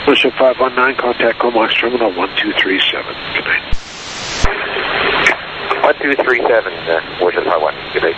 Bishop 519, contact Comox Terminal 1237. Good night. 1237, Bishop 519. Good night.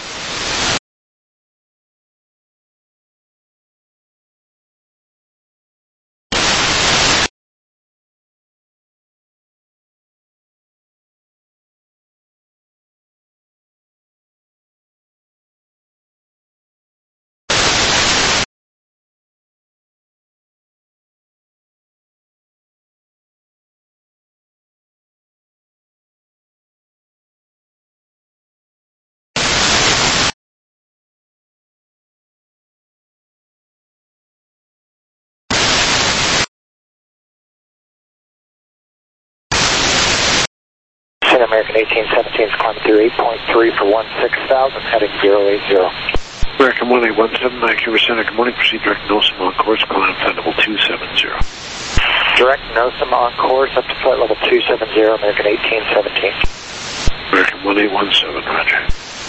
American 1817 is climbing through 8.3 for 16,000, heading 080. American 1817, Vancouver Center, good morning. Proceed direct NOSM on course, climb flight level 270. Direct NOSM on course up to flight level 270, American 1817. American 1817, roger.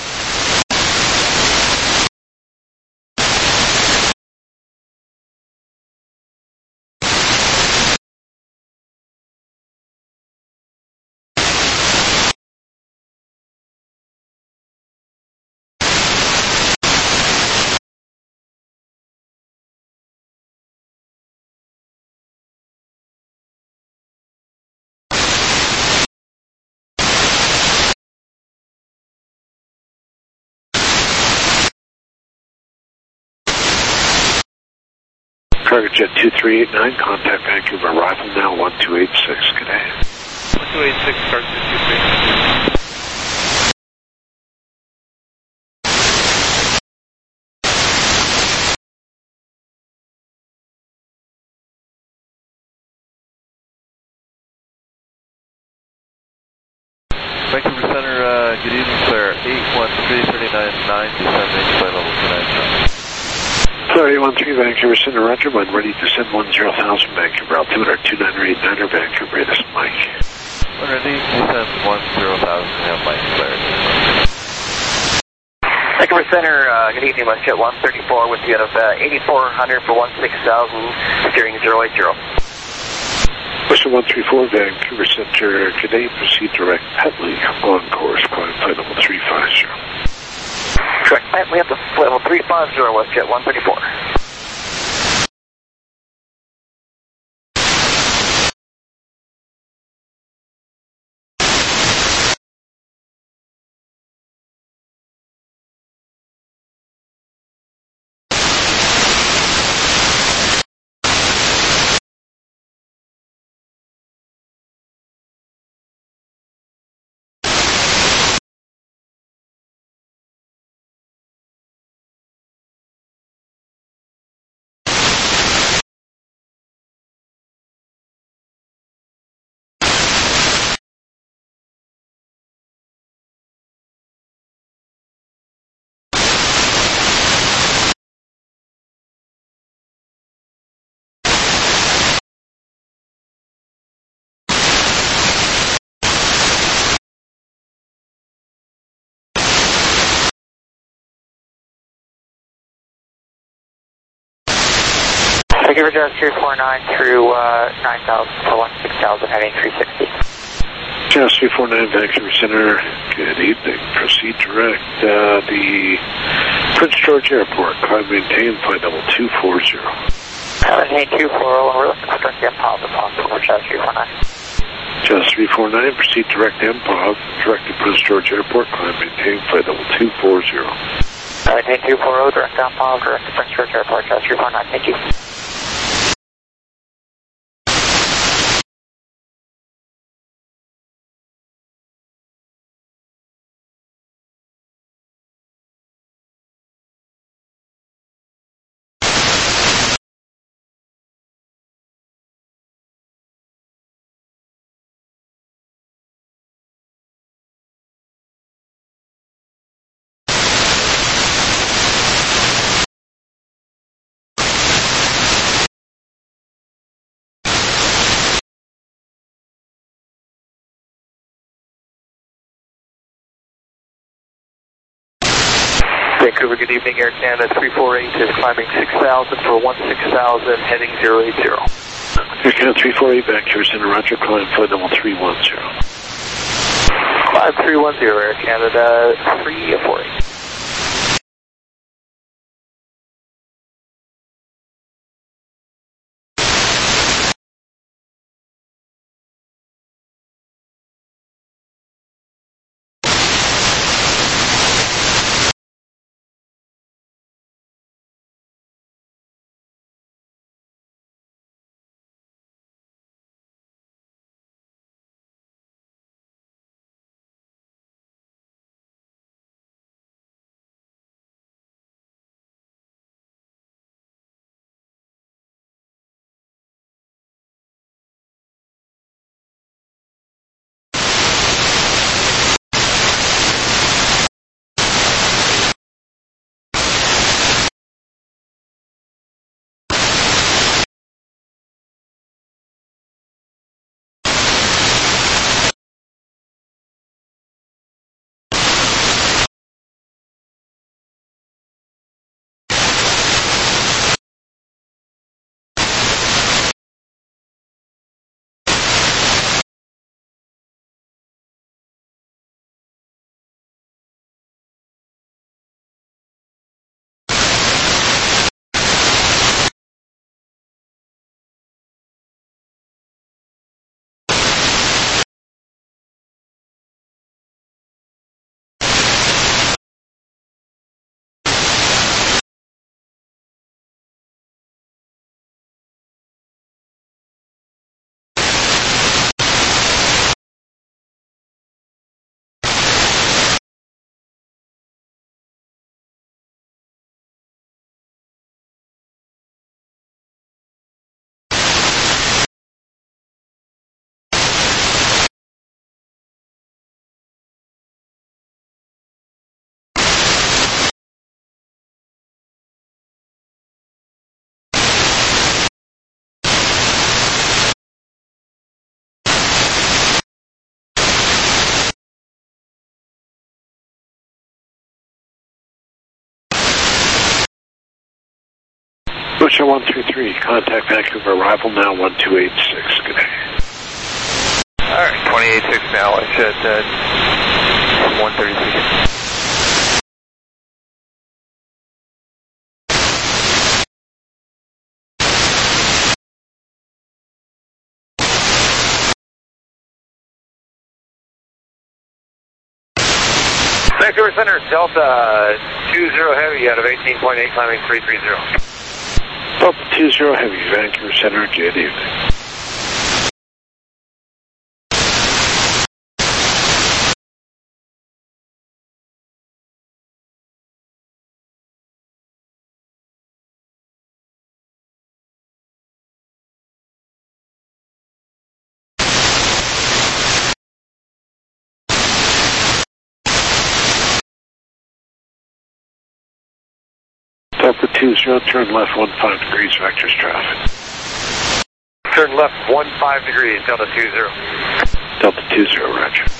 Cargo Jet 2389, contact Vancouver, arrival now 1286, good day. 1286, Cargo Jet 2389. Vancouver Center, good evening, sir. 813-39-9, descending flight level 297. 3813 Vancouver Center, roger. When ready, descend 10,000 Vancouver, altitude our 2989er Vancouver, this is Mike. When ready, descend 10,000, have Mike cleared. Vancouver Center, good evening, WestJet 134 with you out of 8400 for 16,000, steering 080. Western 134, Vancouver Center, good day, proceed direct Petley on course, climb flight level 350. Correct, we have the flight level 350, WestJet 134. Vancouver Jazz 349 through 9,000 for 16,000, heading 360. Jazz 349 Vancouver Center, good evening. Proceed direct the Prince George Airport, climb maintain flight level 240. Maintain 240, we're looking for direct MPOV if possible, Jazz 349. Jazz 349, proceed direct MPOV, direct to Prince George Airport, climb maintain flight level 240. Maintain 240, direct MPOV, direct to Prince George Airport, Jazz 349, thank you. Vancouver, good evening, Air Canada 348 is climbing 6,000 for 16,000, heading 080. Air 348 back here, Center Roger, climb flight level 310. Climb 310, Air Canada 348. Butcher 133, contact Vancouver, arrival now 1286, good day. Alright, 286 now, I said 133. Vancouver Center, Delta 20 Heavy out of 18.8, climbing 330. Delta 20 Heavy, Vancouver Center, good evening. Delta 20, turn left 15 degrees, vectors traffic. Turn left 15 degrees, Delta 20. Delta 20, roger.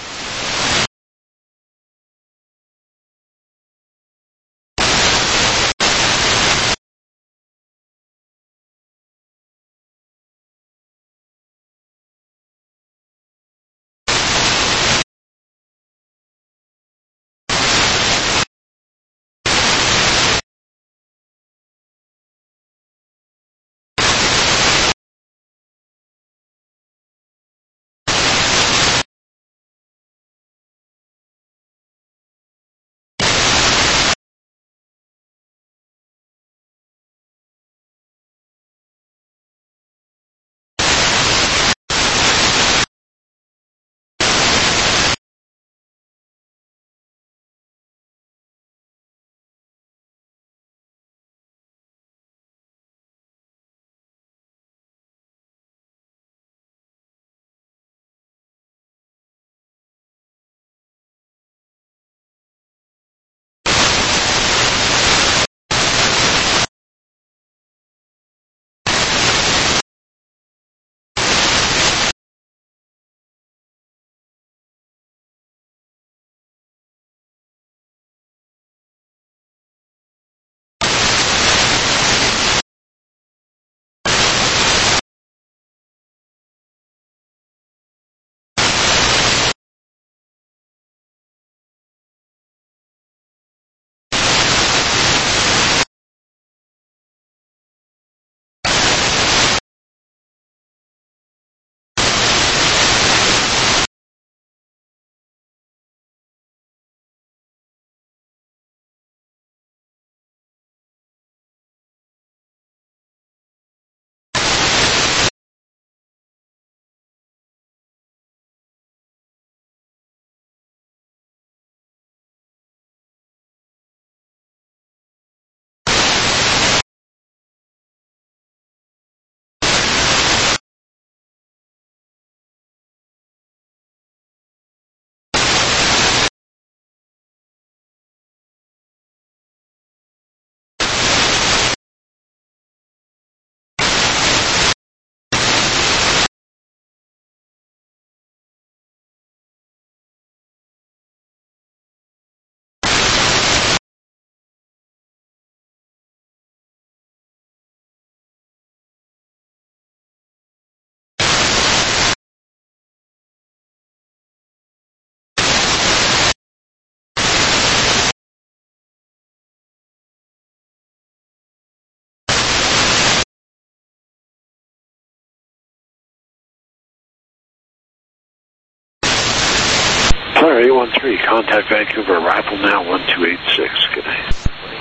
813, contact Vancouver, arrival now 1286. Good night.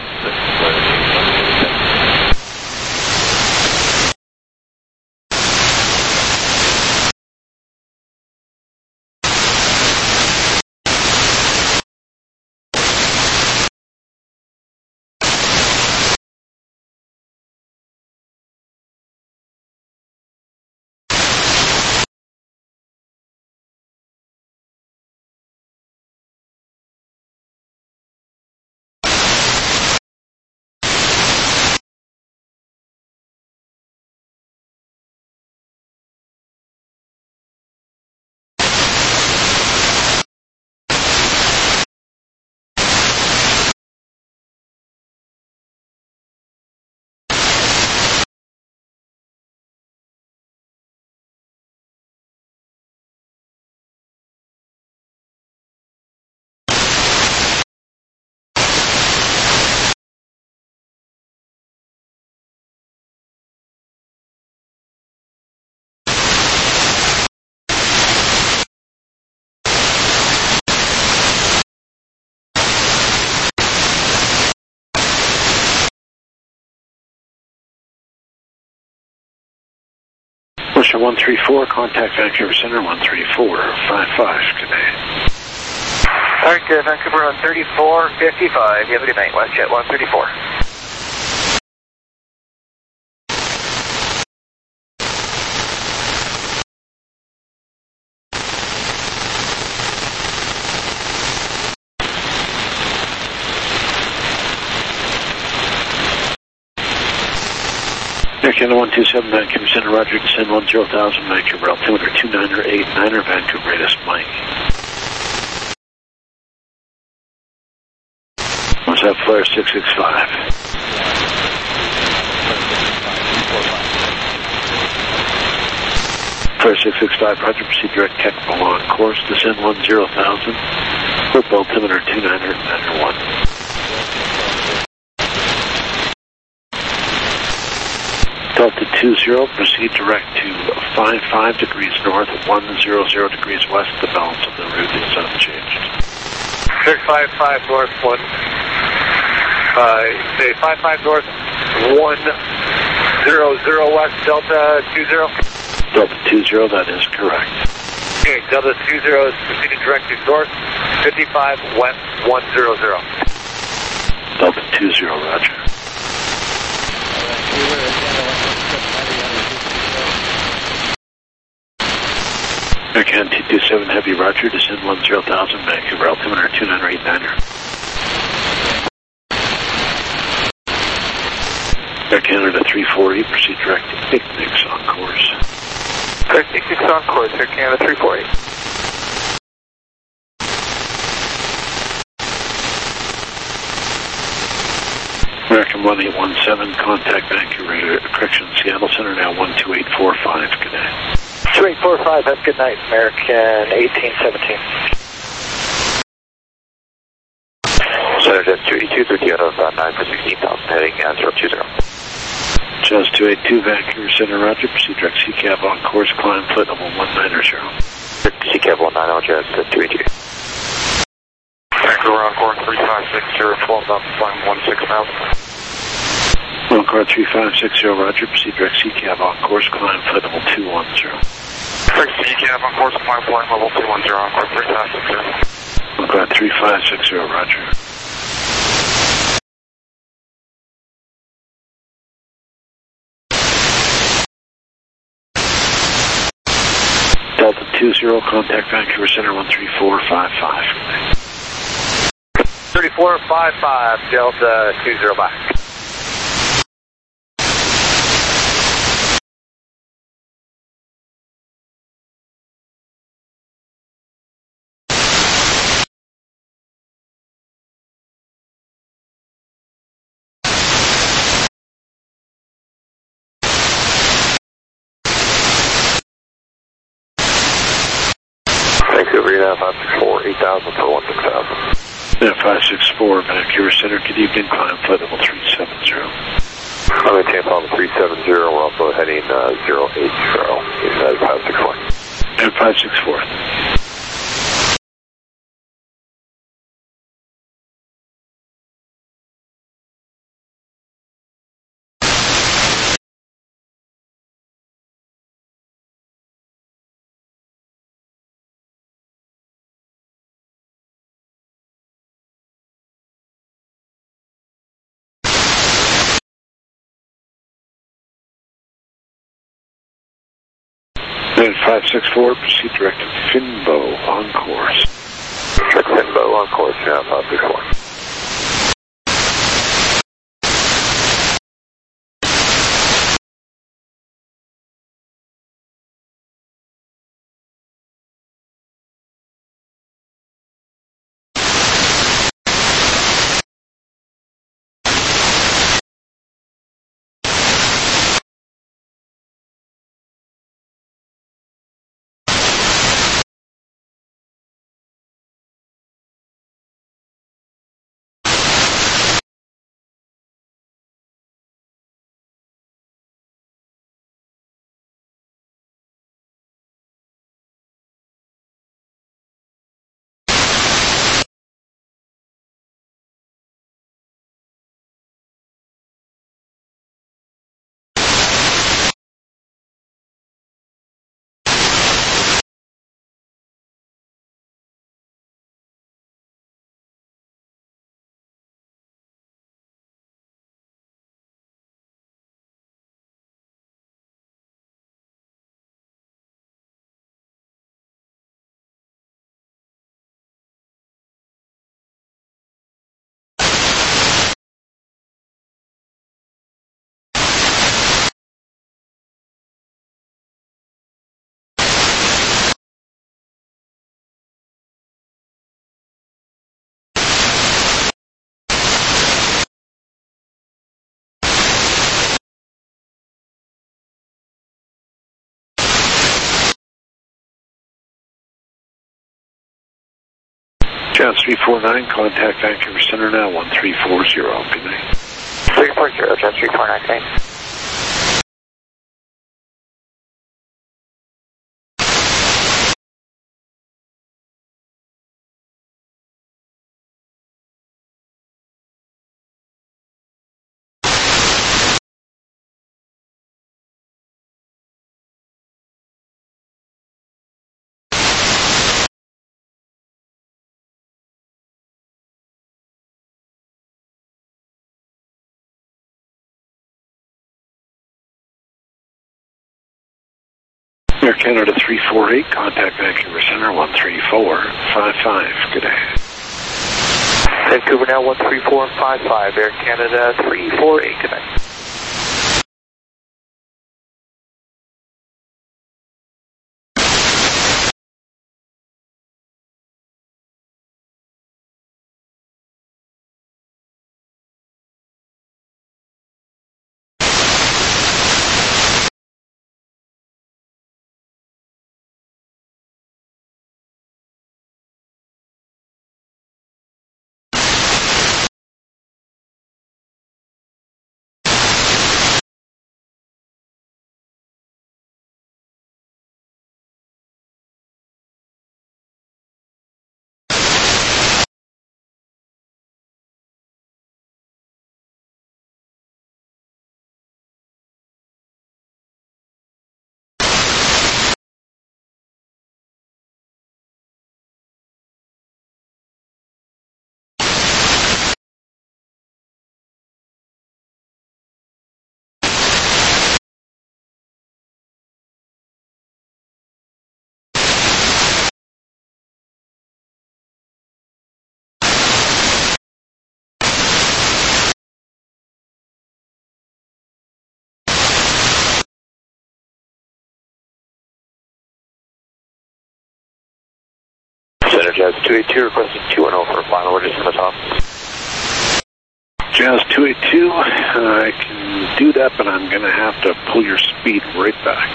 Russia 134, contact Vancouver Center 13455. Good night. Alright, Vancouver on 3455. You have a good night. WestJet 134. Air Canada 127, Vancouver Center, Roger, descend 10,000, Vancouver, altimeter 2989er, Vancouver, radius Mike. What's that, flare 665? Flare 665, Roger, proceed direct technical on course, descend 10,000, purple altimeter 2991. Delta 20, proceed direct to 55 degrees north, 100 degrees west. The balance of the route is unchanged. 655 north, say 55 north, 100 west, Delta 20. Delta 20, that is correct. Okay, Delta 20 is proceeding directly north, 55 west, 100. Delta 20, roger. Air Canada 227 Heavy, roger, descend 10,000, Vancouver, altimeter 2989er. Air Canada 340, proceed direct to Picnics on course. Picnics on course, Air Canada 340. American 1817, contact Vancouver, correction, Seattle Center now 12845, good night. 2845, have a good night, American 1817. Center Jet 282, 30 out of 9 for 16,000, heading 020. Jazz 282, Vancouver Center, roger, proceed direct CCAV on course, climb foot level 190. CCAV 190, Jazz 282. Vancouver on course 3560, 12,000, climb 16,000. On car 3560, roger, proceed direct CCAV on course, climb foot level 210. CCAV on course, climb flight level 210, on course 3560. On car 3560, roger. Delta 20, contact Vancouver Center 13455. 3455, Delta 20 back. Vancouver, 564, 8,000 for 16,000. Yeah, 564, Vancouver Center, good evening, climb flight level 370. I'm maintain level 370, we're also heading 080, inside 564. And 564. And 564, proceed direct to Finbo on course. Finbo on course, yeah, 564. Chance 349, contact Vancouver Center now, 1340. Good night. 340, Chance 349, thanks. Air Canada 348, contact Vancouver Center, 13455. Good day. Vancouver now 13455, Air Canada 348, good night. Center Jazz 282 requesting 210 for final orders from the top. Jazz 282, I can do that, but I'm going to have to pull your speed right back.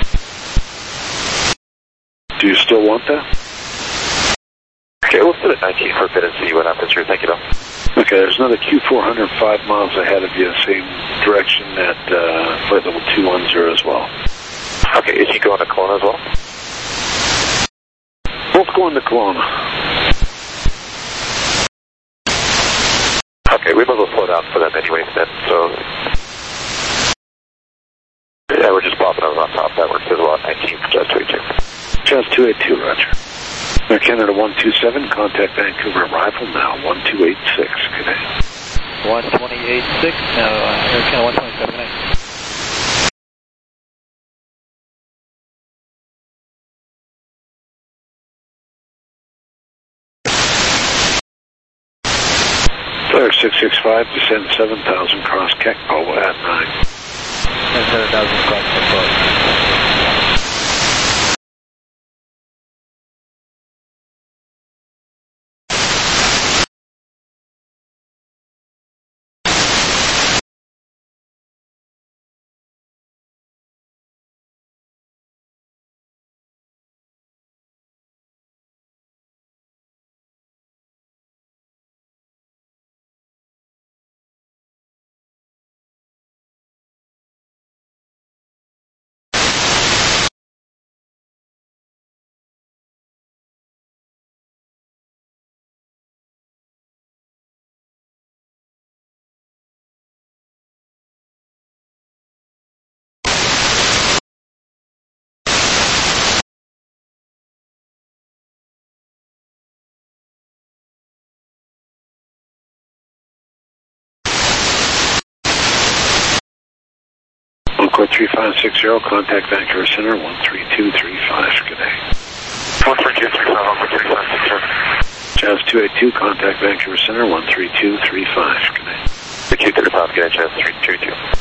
Do you still want that? Okay, we'll put it 19 for a bit and see what happens here. Thank you, though. Okay, there's another Q400 5 miles ahead of you, same direction at flight level 210 as well. Okay, is he going to Kelowna as well? Both going to Kelowna. Okay, we might as well slow down for them anyways then, so... Yeah, we're just popping over on top. That works as well. 19 for Jazz 282. Jazz 282, roger. Air Canada 127, contact Vancouver arrival now, 1286. Good day. 128.6, now Air Canada 127, good night. 665, descend 7,000, cross Kekpo at 9. And 7,000 cross Kekpo. Code 3560, contact Vancouver Center 13235. Good day. 13235, Uncle 3560. Jazz 282, contact Vancouver Center 13235. Good day. 235, good day, Jazz 322.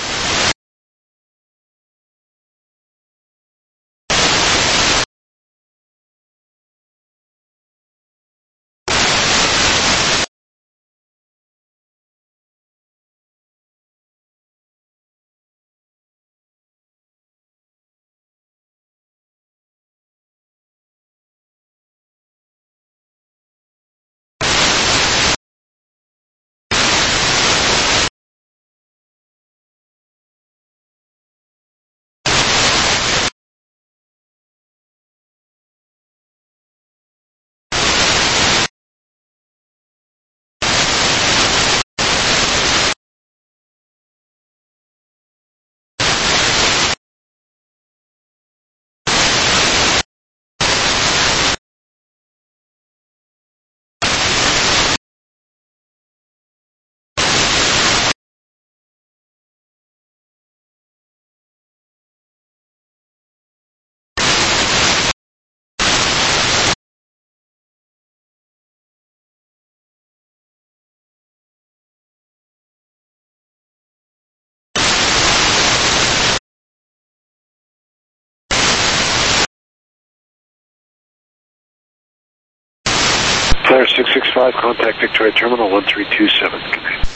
Flare 665, contact Victoria Terminal 1327. Good day.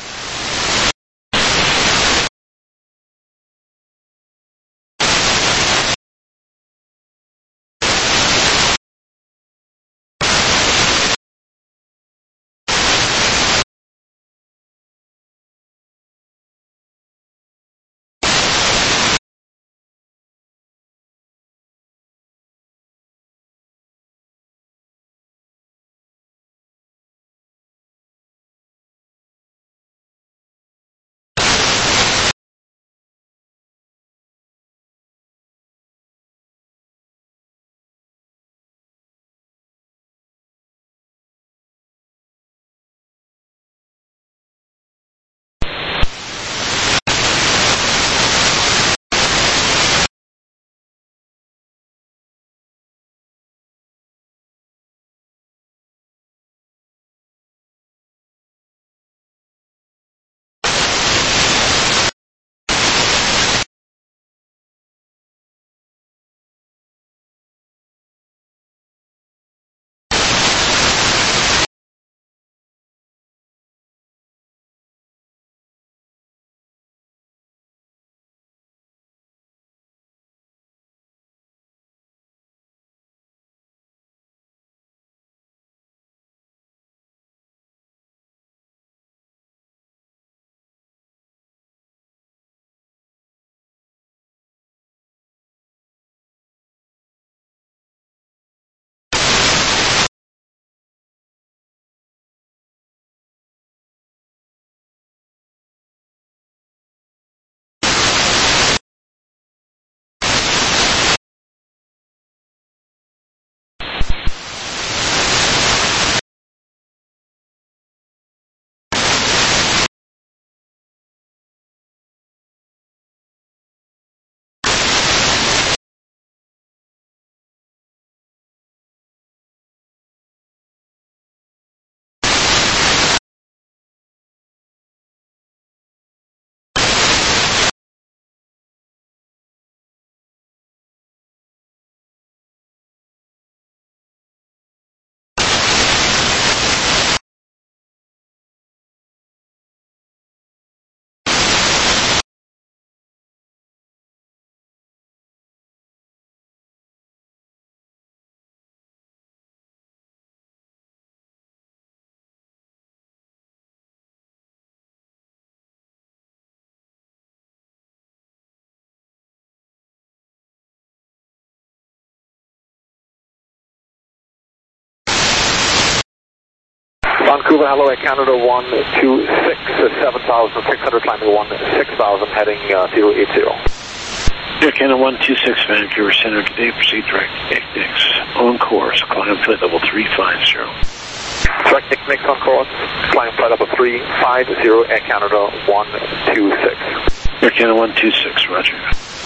Vancouver, hello, Air Canada 126, 7,600, climbing 16,000, heading 080. Air Canada 126, Vancouver Center, today proceed direct X on course, climb flight level 350. Direct X on course, climb flight level 350, Air Canada 126. Air Canada 126, roger.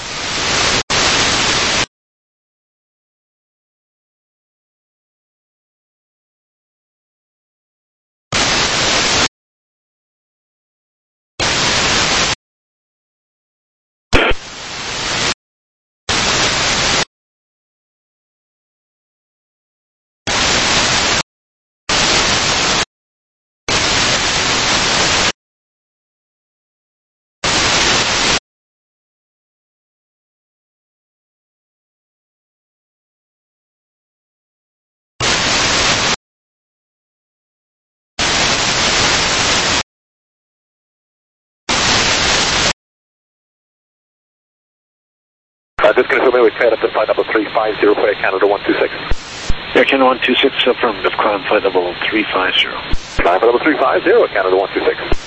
Just confirming we cleared up to flight level 350 for Air Canada 126. Air Canada 126, affirmative, climb flight level 350. Climb flight level 350, Air Canada 126.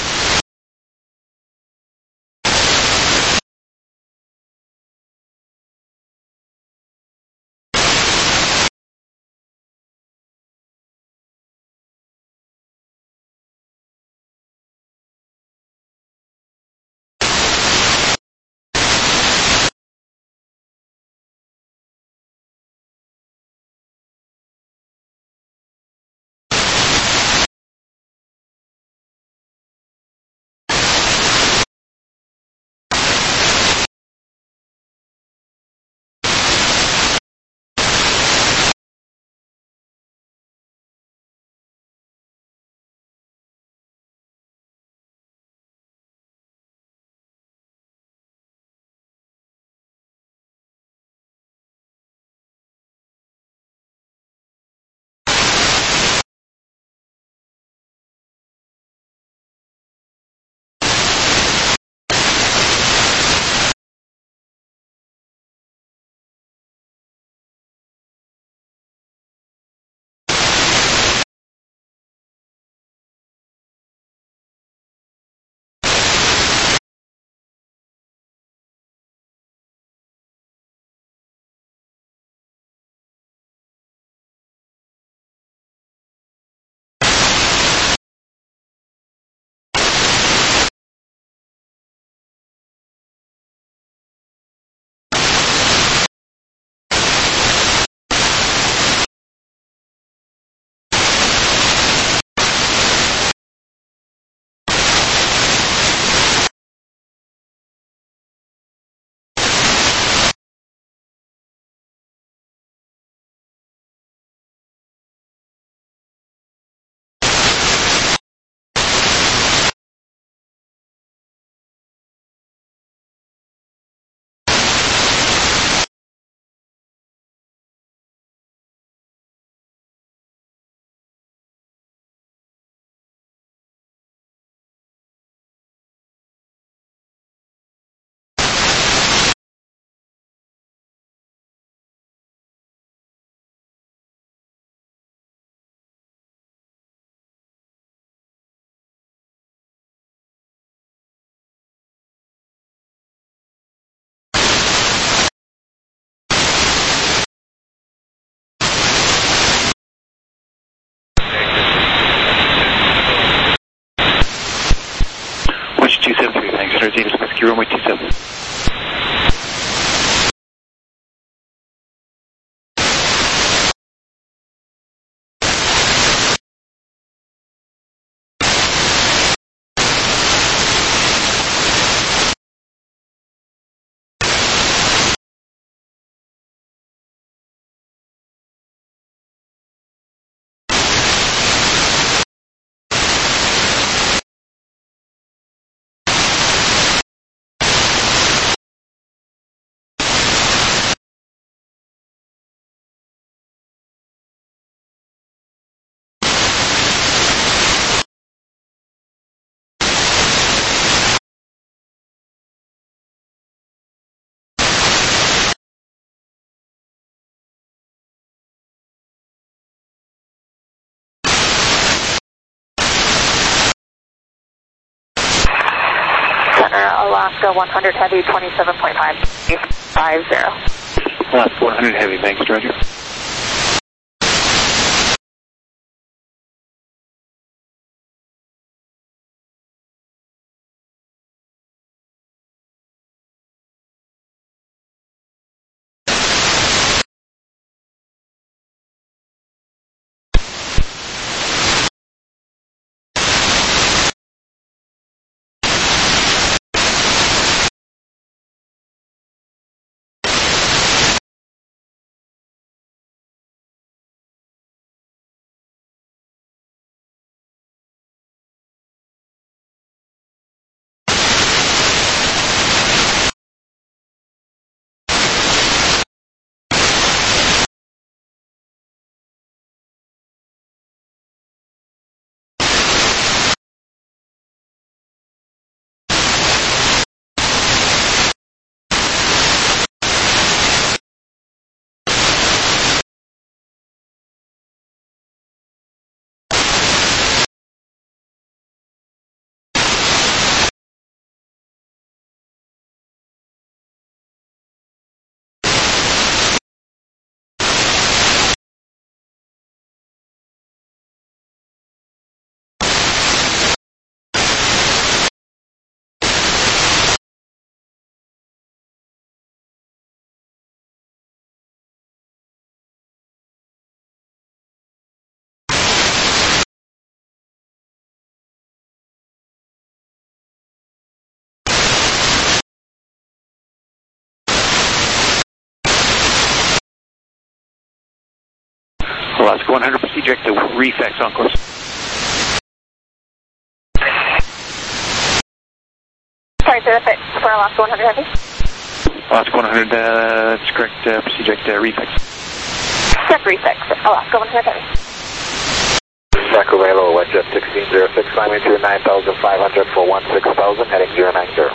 Runway 27. Alaska 100 Heavy, 27.550. Alaska 100 Heavy, thanks, Roger. Alaska 100, proceed direct to Reflex on course. Sorry, say that for Alaska 100 Heavy. Alaska 100, that's correct, proceed direct to Reflex. Step Reflex, Alaska 100 Heavy. Sacramento, WestJet 1606, climbing to 9,500 for 16,000, heading 090.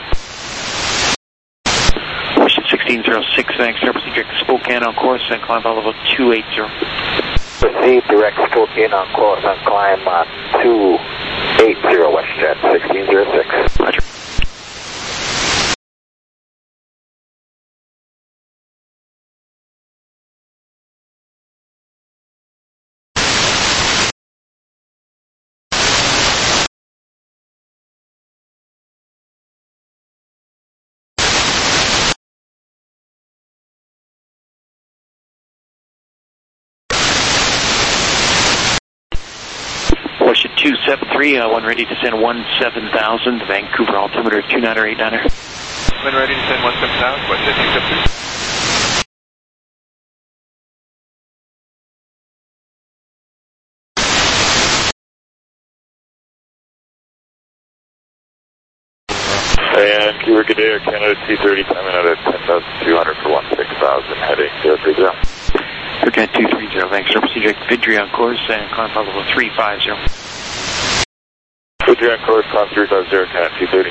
WestJet 1606, thanks, sir, proceed direct to Spokane on course and climb level 280. Proceed direct Spokane on course and climb 280 WestJet 1606. Roger. WestJet 273, one ready to send 17,000, Vancouver altimeter 29er 89er. When ready to send 17,000, WestJet 273. Vancouver, good day, Air Canada 230, climbing out at 10,200 for 16,000, heading 030. Aircat 230, thanks, sir. Proceed direct Vidri on course and climb level 350. Vidri on course, climb 350, Canada 230.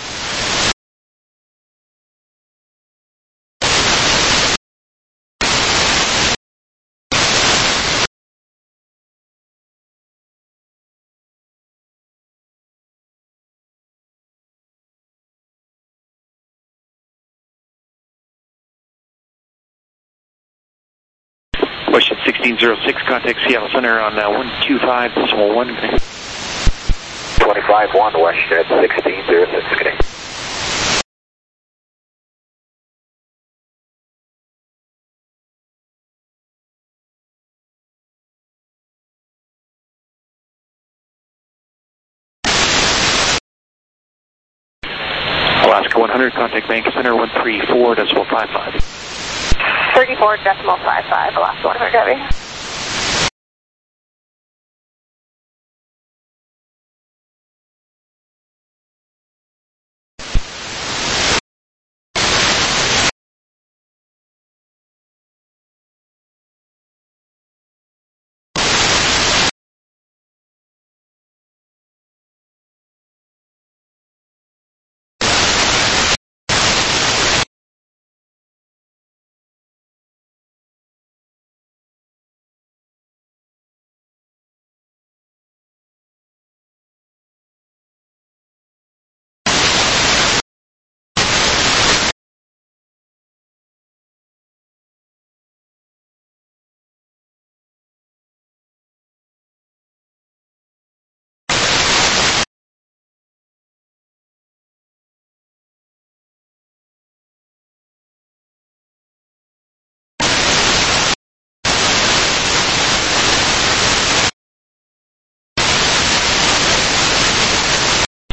WestJet 1606, contact Seattle Center on 125.1. 25-1, WestJet 1606, good day. Alaska 100, contact Bank Center 134.55. 34.55, Alaska 100 Heavy.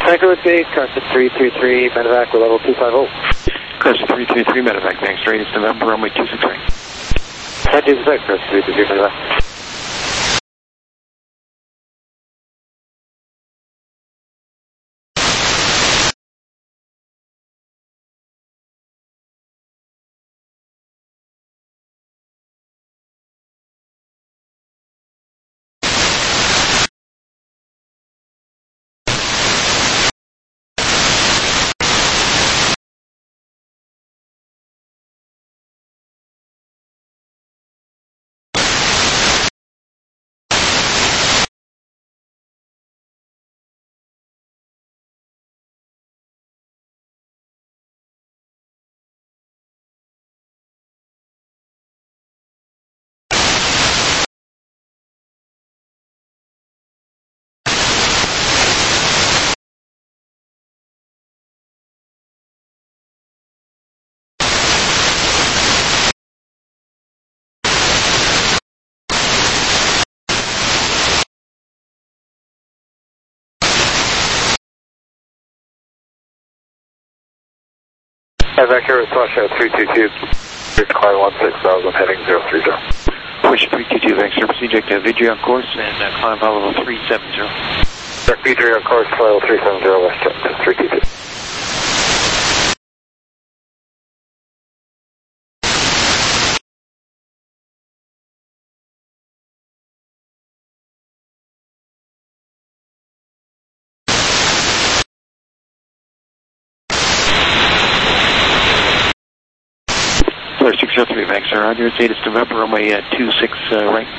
Accuracy, Carson 333, medevac with level 250. Carson 333, medevac, thanks. Radius November, runway 263. That is correct, Carson 333, medevac. Accurate, Sasha 322. Climb 16,000, heading 030. Push 322, thanks. Surface eject Vidri on course and climb level 370. Direct Vidri on course, level 370, west jet 322. Flare 603, thanks, sir. Roger, Zeta November, runway 26 right.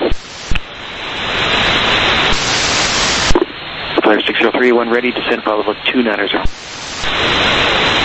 Flare 603, one ready, descend follow level 290.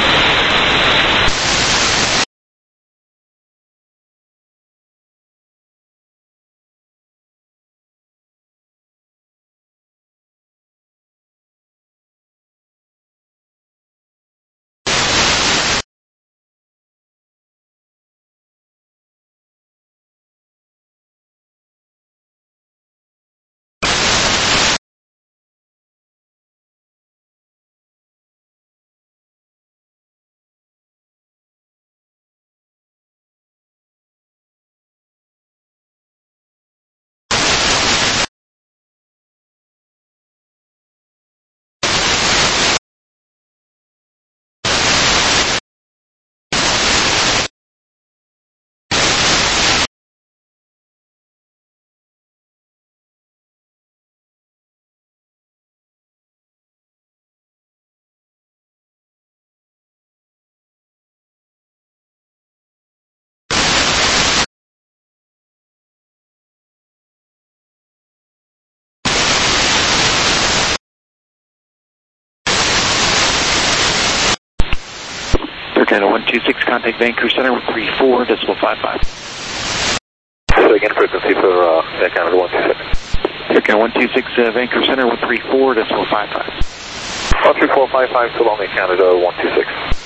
Channel 126, contact Vancouver Center with 34.55. So again, frequency for Canada 126. Canada 126, Vancouver Center with 34.55. 13455, so long Canada 126.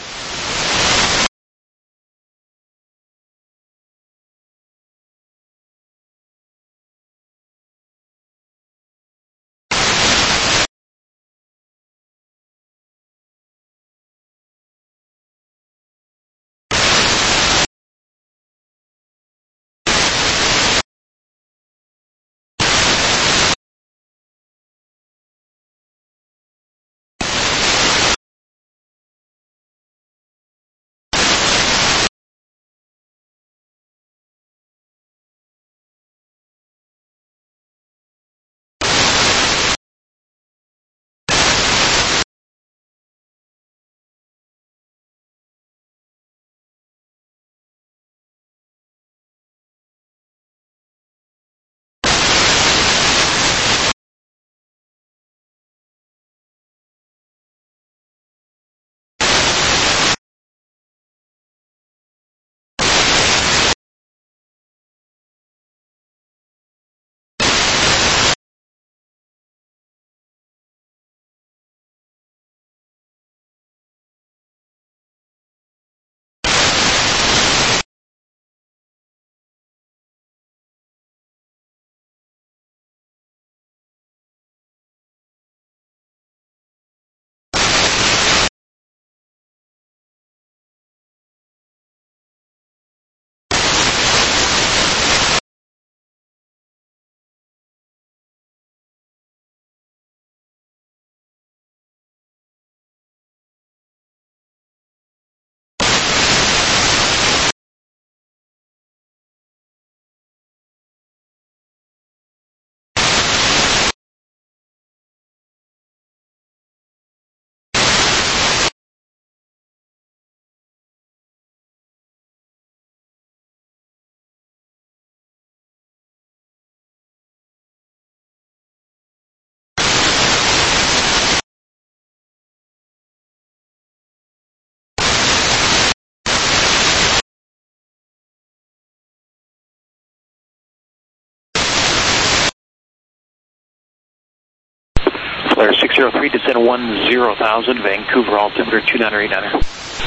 Flare 603, descend 10,000, Vancouver, altimeter 2989er.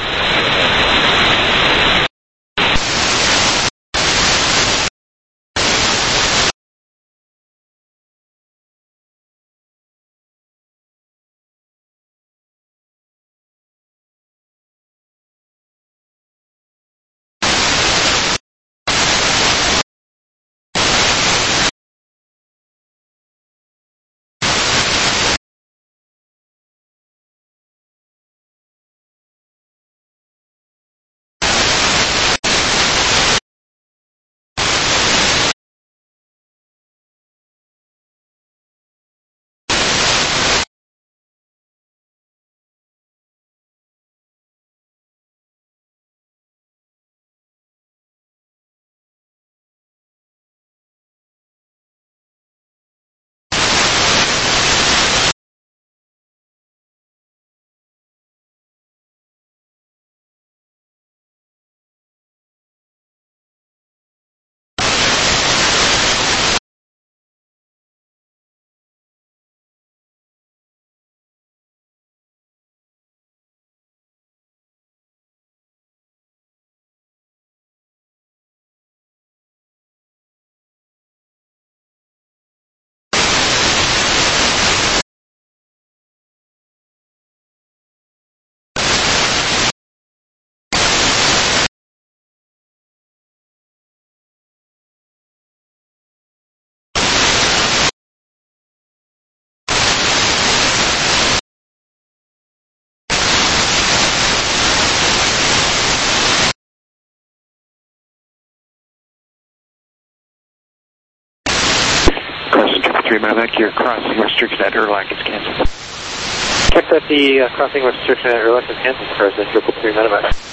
Medevac, your crossing restriction at Erlac is canceled. Check that the crossing restriction at Erlac is canceled, President 333 Medevac.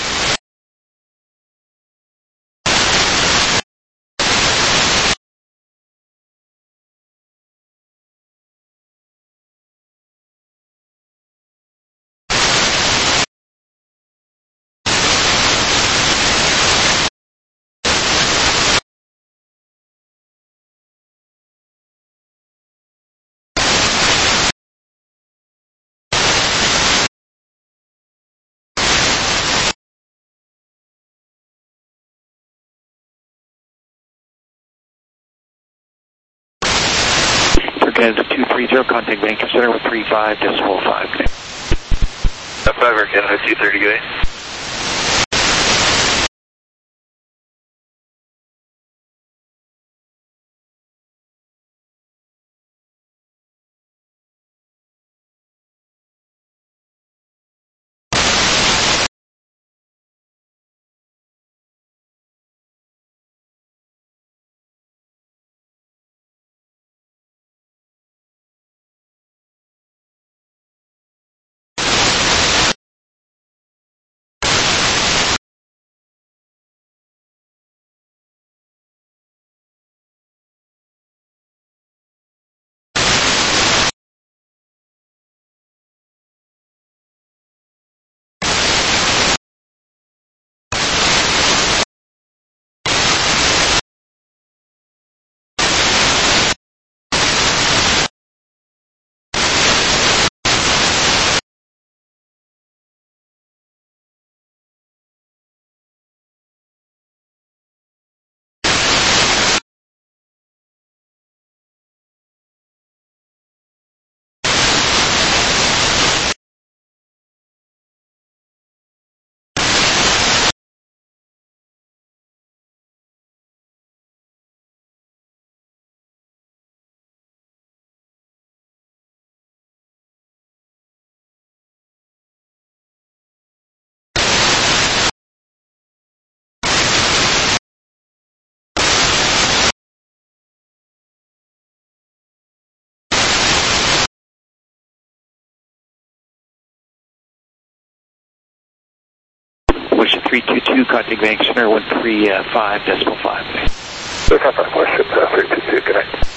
Kansas 230, contact Vancouver Center with 35.5. F5 Canada 230, good day. Wish 322, contact Vancouver Center with 35.5. Look up on West 322, good night.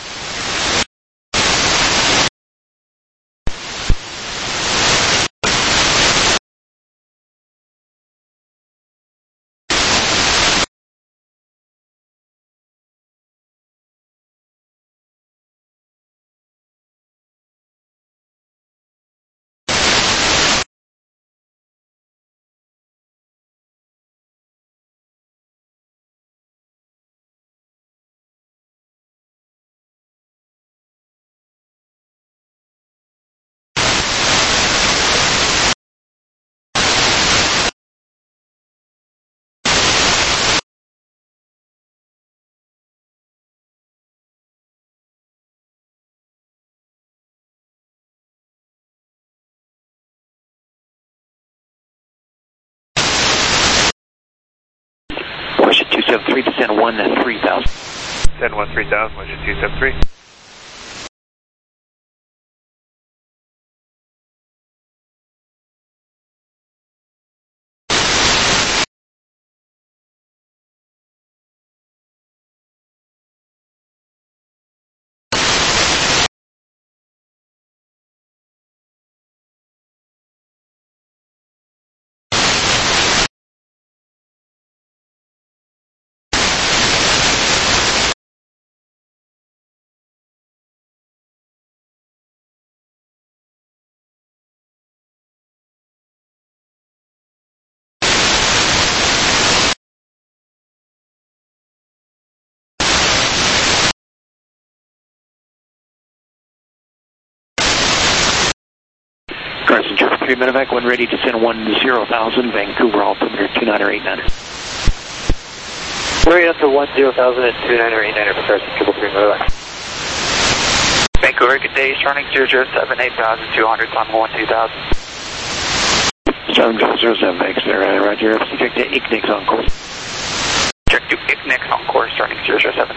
273, descend 1-3000. Send 1-3000, watch 273. Carson, 3 Medevac, when ready to send 10,000, Vancouver, altimeter 2989. We're up to 10,000 and 2989 for Carson, 3 Medevac. Vancouver, good day, Starlink 007, 8,200, time 12,000. Starlink 007, thanks there, Roger. Check to ICNIX on course. Check to ICNIX on course, Starlink 007.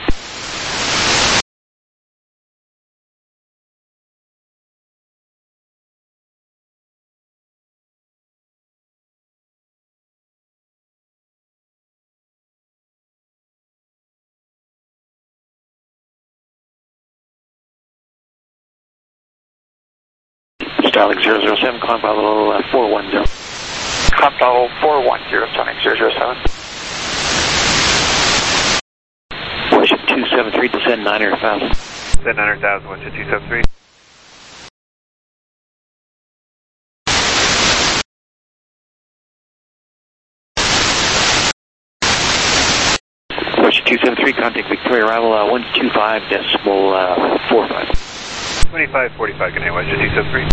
Starlink 007, climb level 410. Climb level 410, Starlink 007. Worship 273, descend 900,000. Send 900,000, watch 273. Worship 273, contact Victoria, arrival 125.45. 2545, good day, watch 273.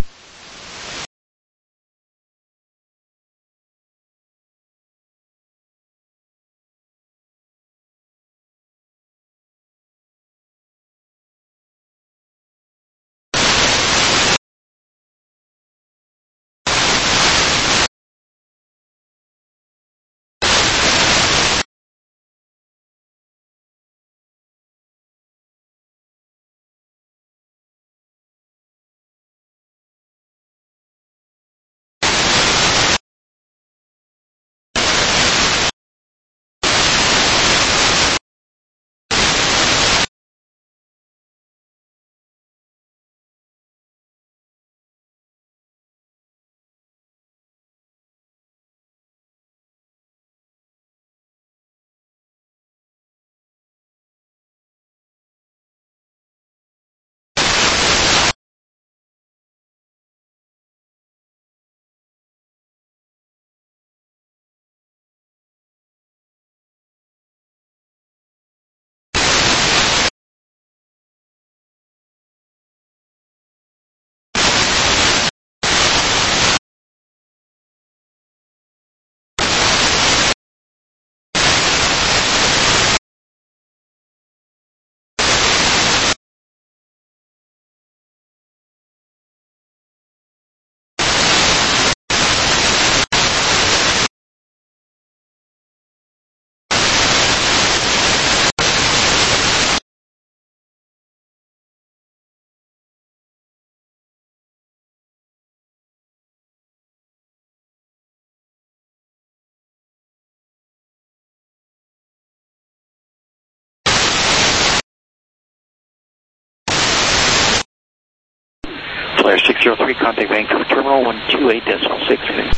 Flare 603, contact Vancouver Terminal 128.6. 136,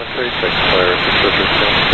Flare 603.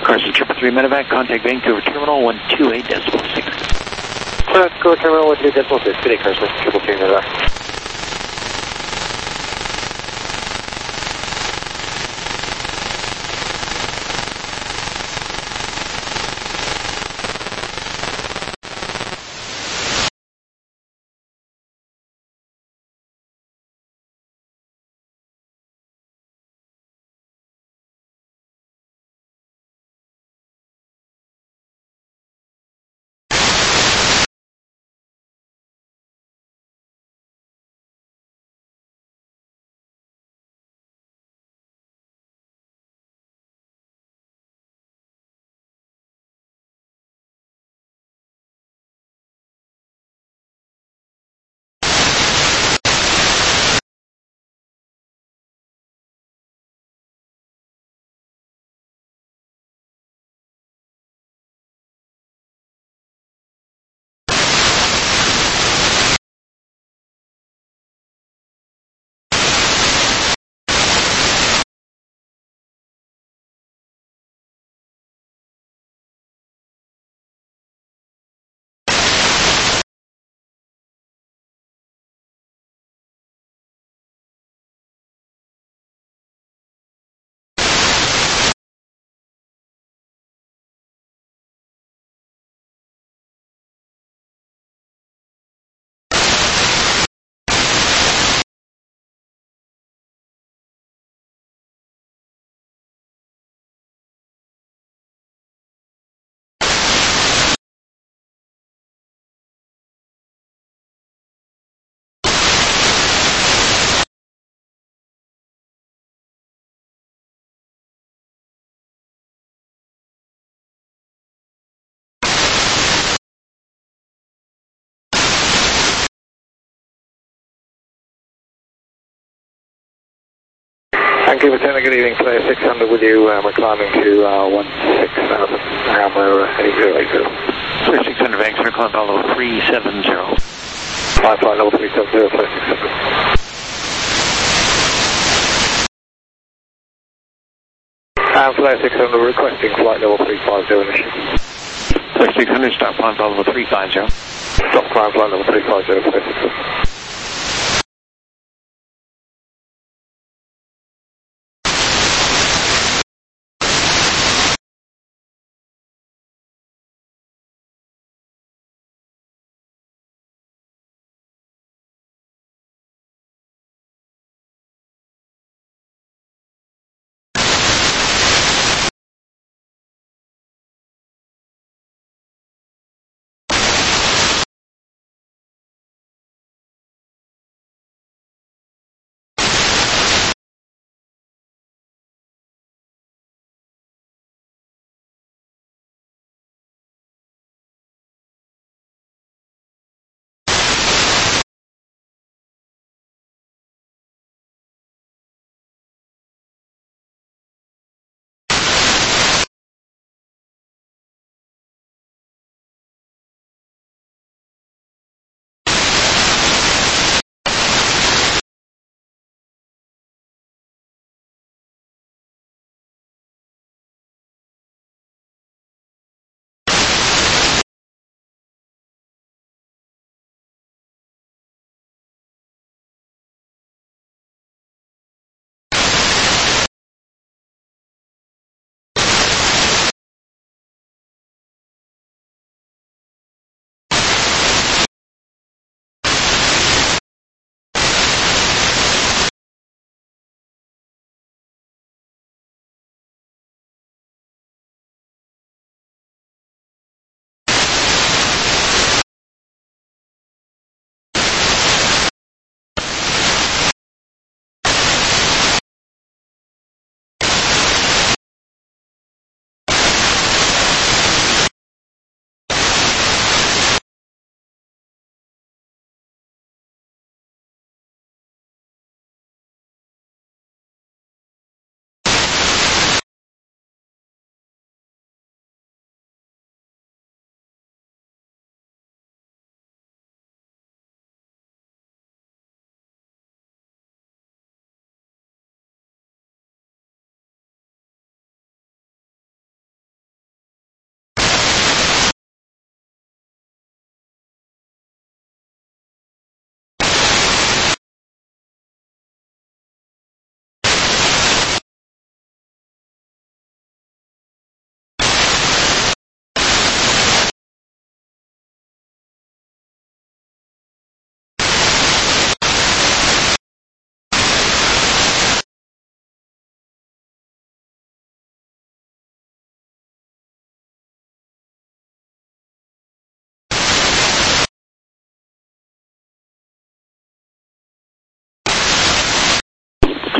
Carson 333 Medevac, contact Vancouver Terminal 128.6. Vancouver Terminal 128.6. Good day, Carson 333 Medevac. Vancouver Terminal, good evening, Player 600 with you. We're climbing to 16,000. We're heading 080. Player 600 Vancouver, climb level 370. Flight level 370, Player 600. Player 600 requesting flight level 350 initial. Player 600, start climb level 350. Stop climb flight level 350, Player 600.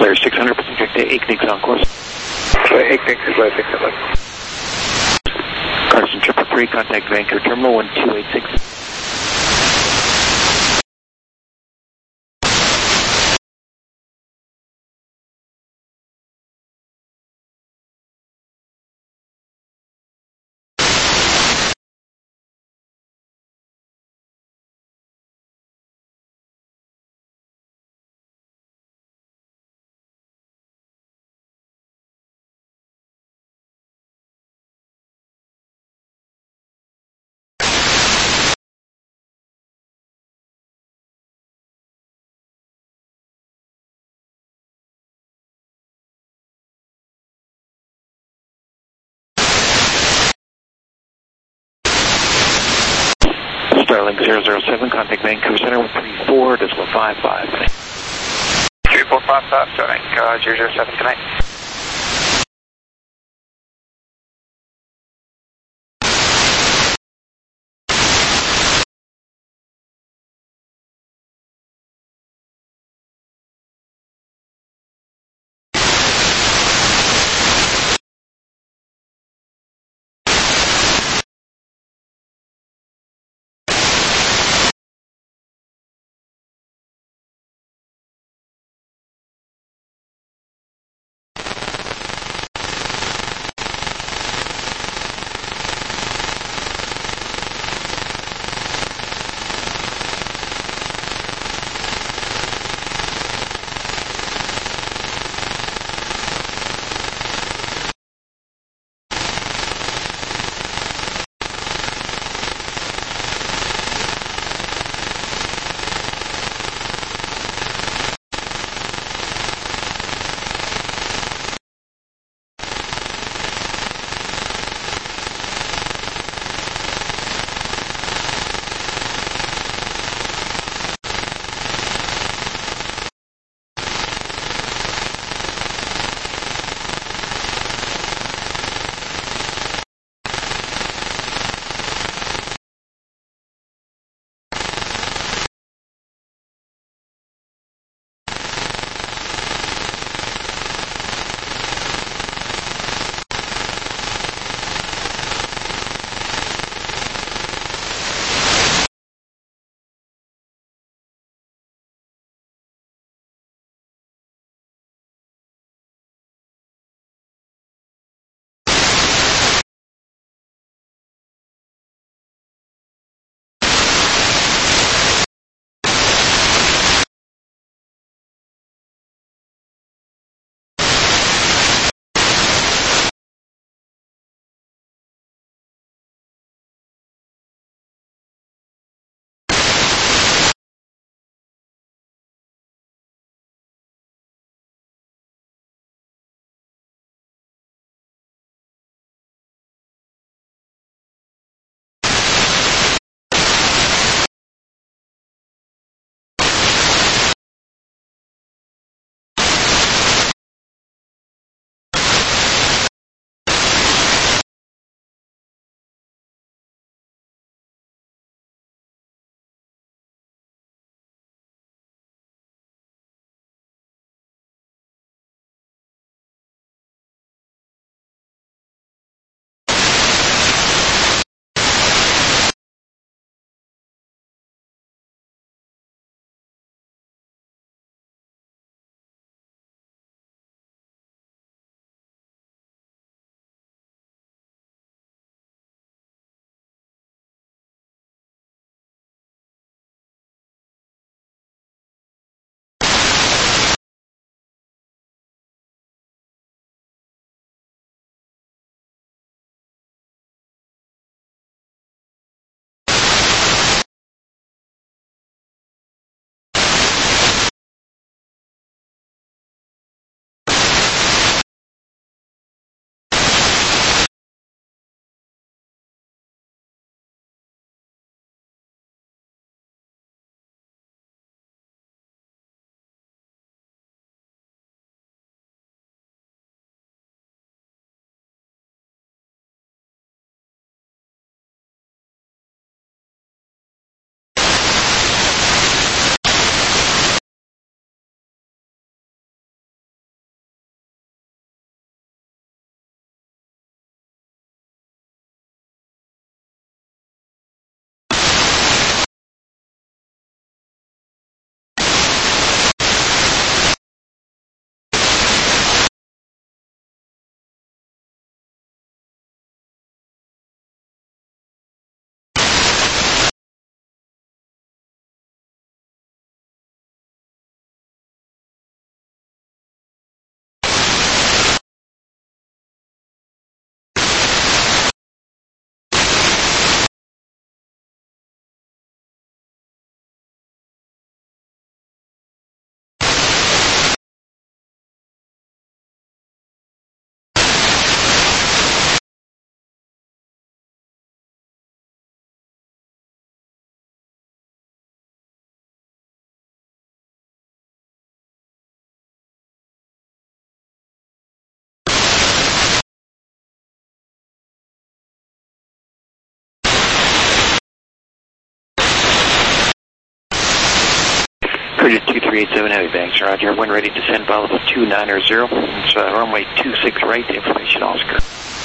Clear 600, project to Aiknix on course. Aiknix is by 600. Carson 333, contact Vancouver Terminal 1286. Starlink 007, contact Vancouver Center 134.55. 3455, Starlink 007, good night. Courage 2387 Heavy Banks, roger. When ready to send file level 290. It's runway 26 right, information Oscar.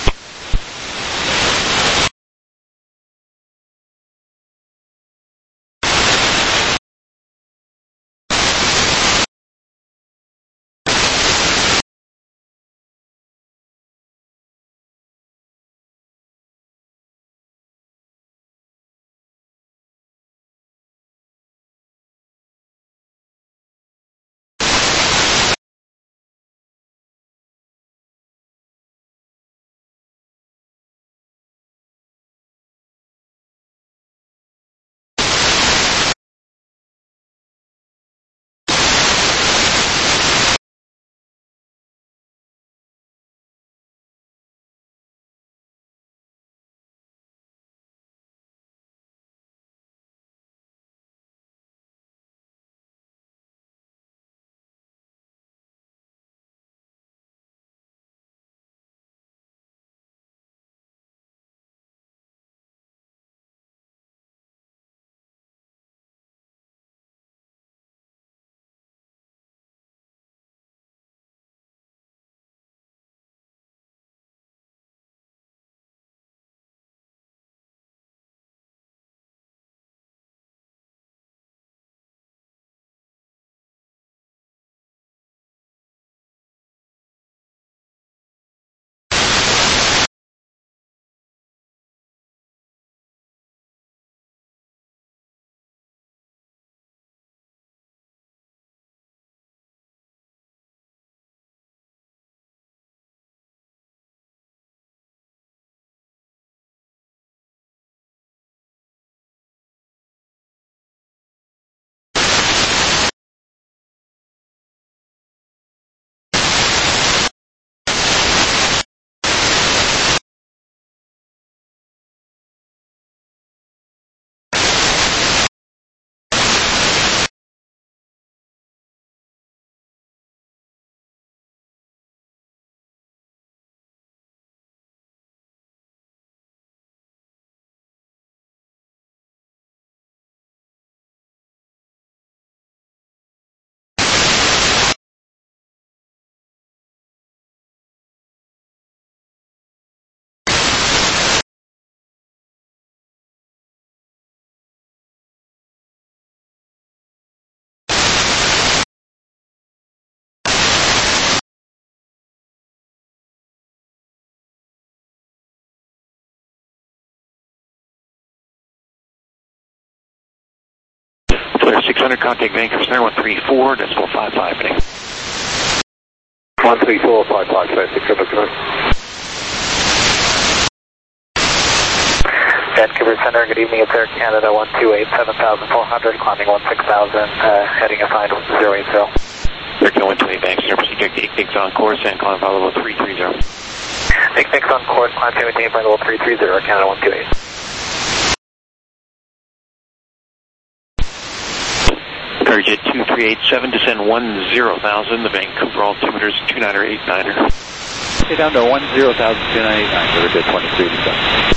Flare 600, contact Vancouver Center 134, decimal 55, heading. 134.55, 600, good. Vancouver Center, good evening, it's Air Canada 128, 7,400, climbing 16,000, heading a find 080. Air Canada 128 Banks, Center, proceed direct to Ignics on course and climb file level 330. Ignics on course, climb to maintain flight level 330, Air Canada 128. Courage 2387, descend 10,000, the Vancouver altimeter is 2989er. Stay down to 10,000, 2989, we're good 23 to 7.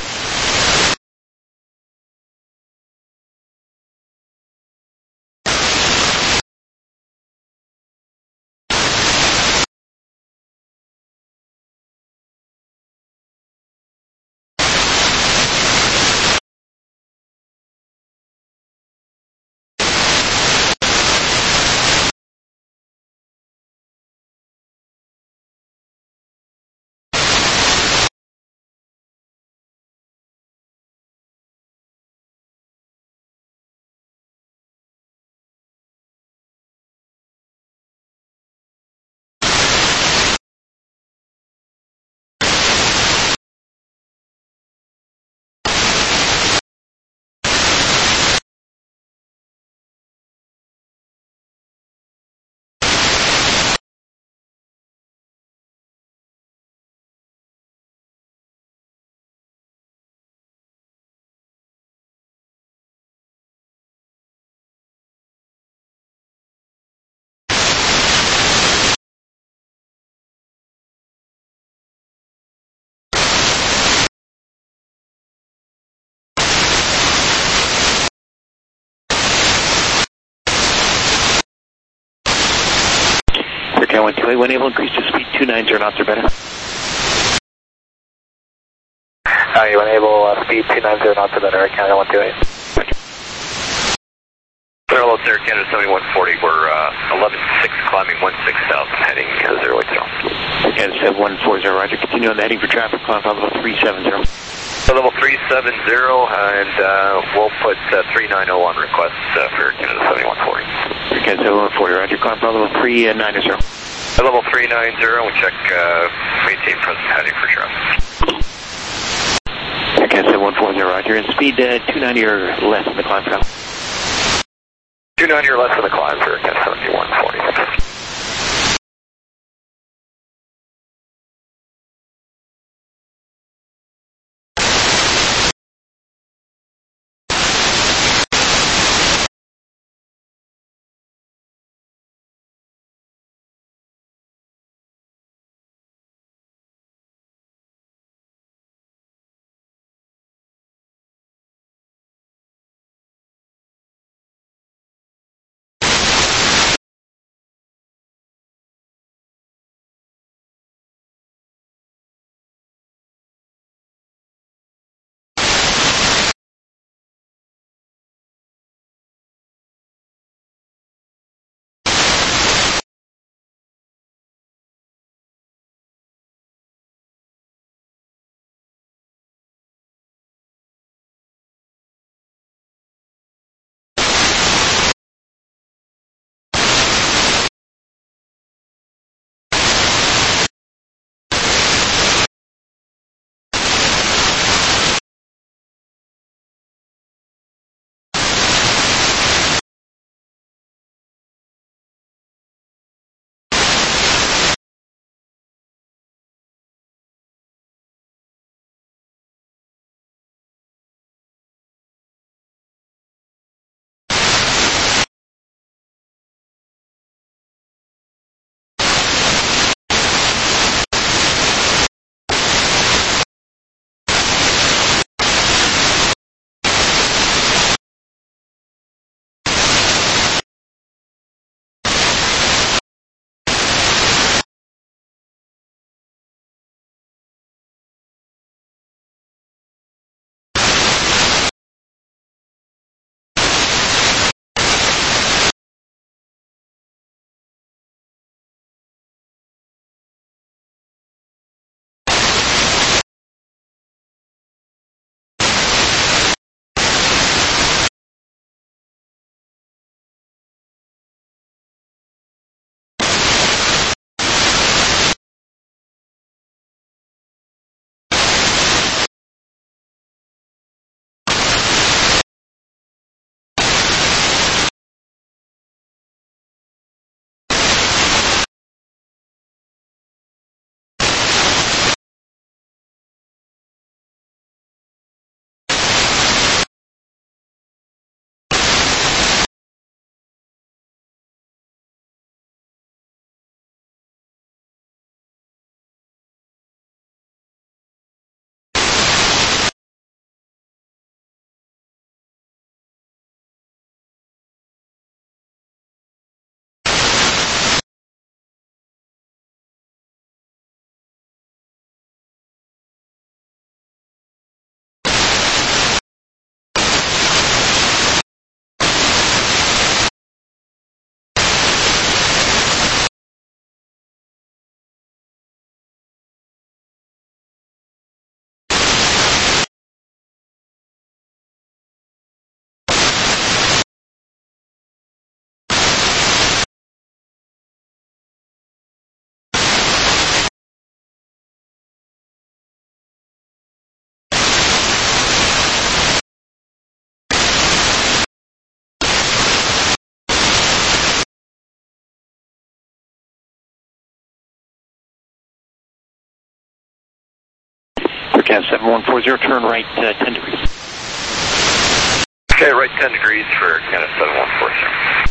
Okay, 128. When able, increase to speed 290 knots or better. You enable speed 290 knots or better, Canada 128. Hello, Sierra Canada 7140, we're 11-6 climbing 16,000 heading 080. Canada 7140, roger. Continue on the heading for traffic, climb level 370. Level 370, and we'll put 390 on request for Canada 7140. Canada 7140, roger. Climb level 390. Level 390, we check maintain present heading for traffic. Canada 7140, roger. And speed 290 or less in the climb travel. 290 or less in the climb for Canada 7140. Forecast 7140, turn right 10 degrees. Okay, right 10 degrees for Canada 7140.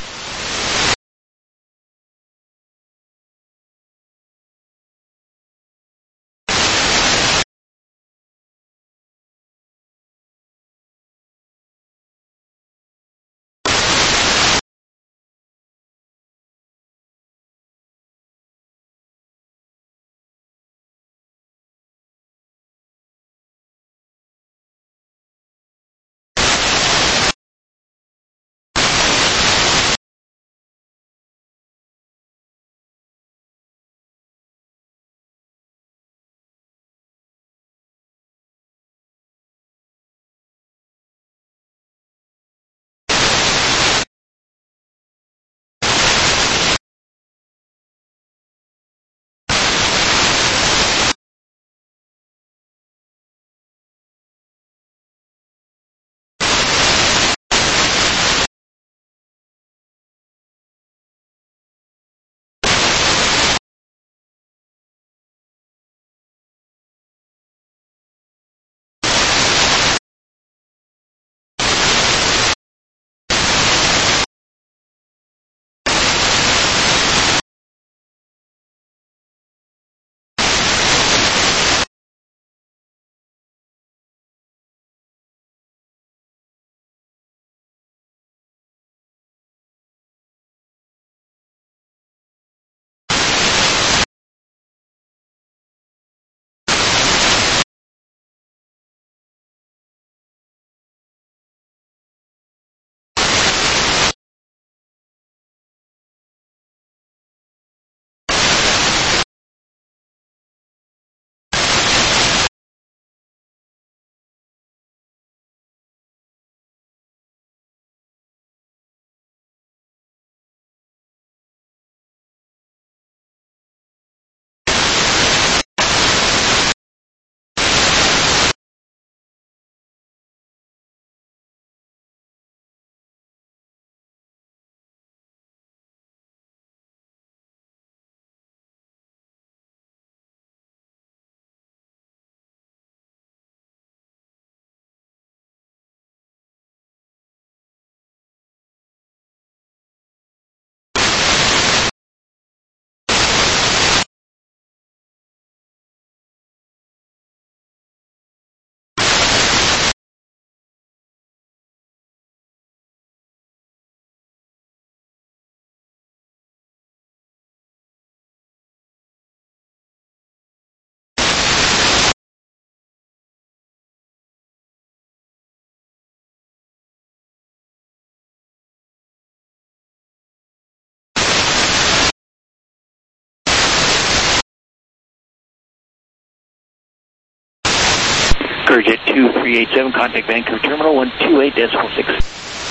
Jet 2387, contact Vancouver Terminal 128.6.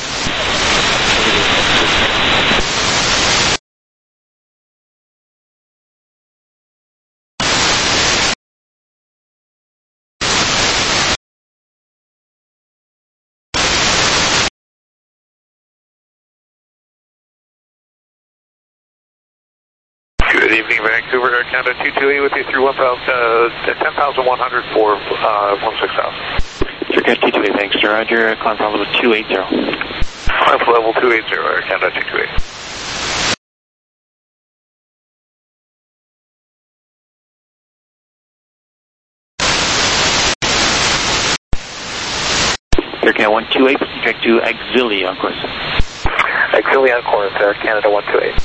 Good evening, Vancouver, Air Canada 228 with you through 10,100 for 16,000. Air Canada 228, thanks, sir. Roger, climb level 280. Climb level 280, Air Canada 228. Air Canada 128, direct to Auxilia on course. Auxilia on course, Air Canada 128.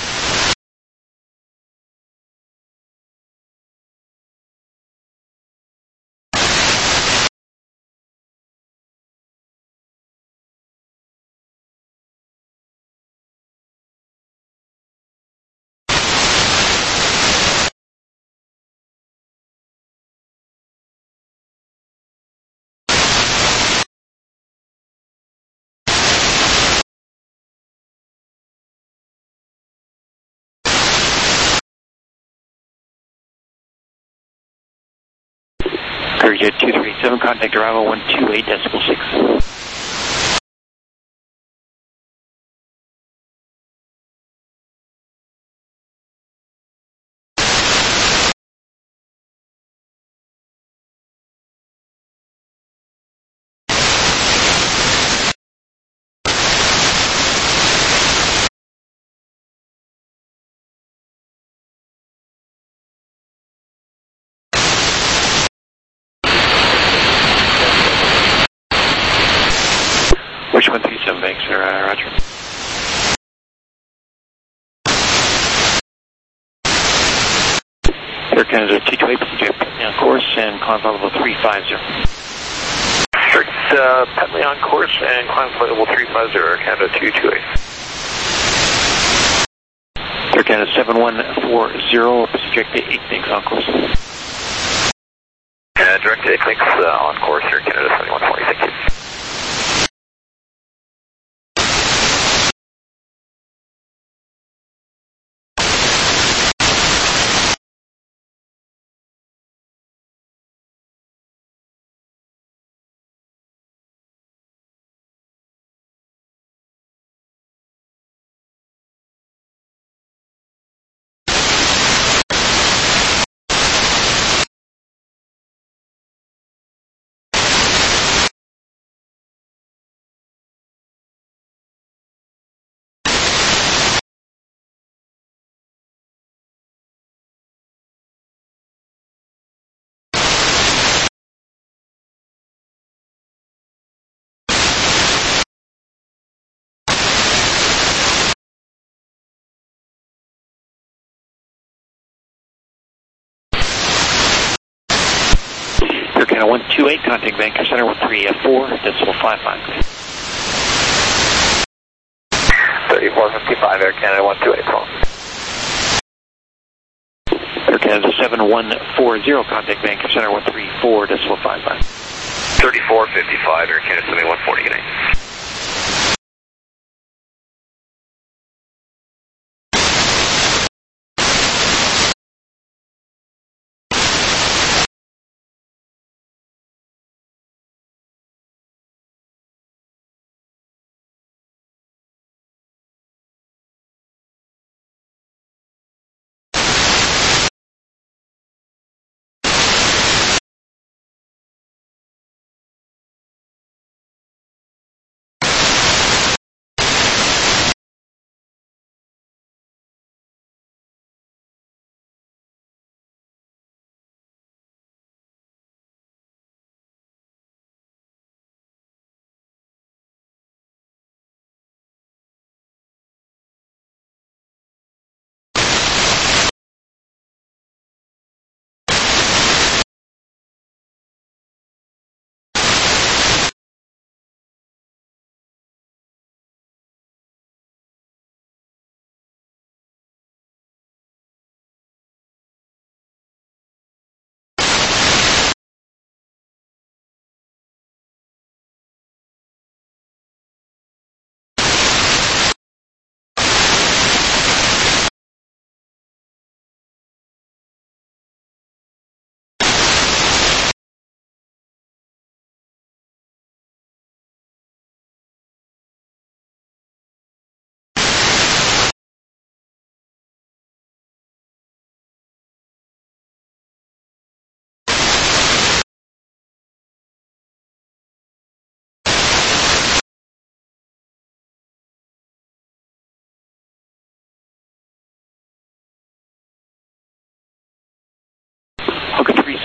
Jet 237, contact arrival 128.6. Which 137, thanks, sir. Roger. Air Canada 228, Petley on course and climb level 350. Strict Petley on course and climb flight level 350, Air Canada 228. Air Canada 7140, Pacific 8, thanks, on course. Direct to Eclipse on course, Air Canada 7140, thank you. Air Canada 128, contact Vancouver Center 13F4.55. 3455, Air Canada 128, phone. Air Canada 7140, contact Vancouver Center 134.55. 3455, Air Canada 7140, good night.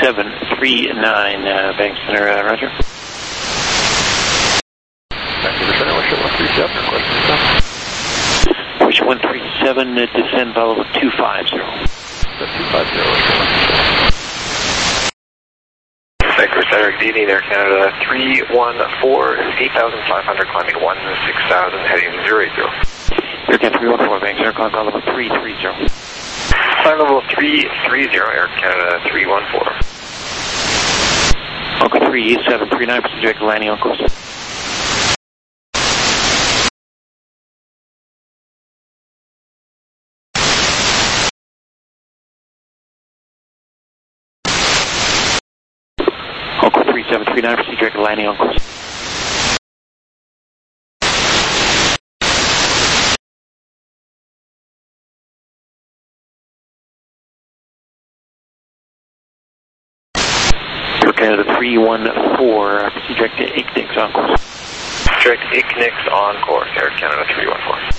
1739, Bank Center, roger. Vancouver Center, Wish 137, question stuff. Wish 137, descend Volvo 250. 250, Vancouver Center, good evening, Air Canada 314, 8,500, climbing 16,000, heading 080. Air Canada 314, Bank Center, climb level 330. Climb level 330, Air Canada 314. Uncle 3739, proceed direct landing on course. Uncle 3739, proceed direct landing on course. Air Canada 314, proceed direct to Ignix on course. Direct Ignix on course, Air Canada 314.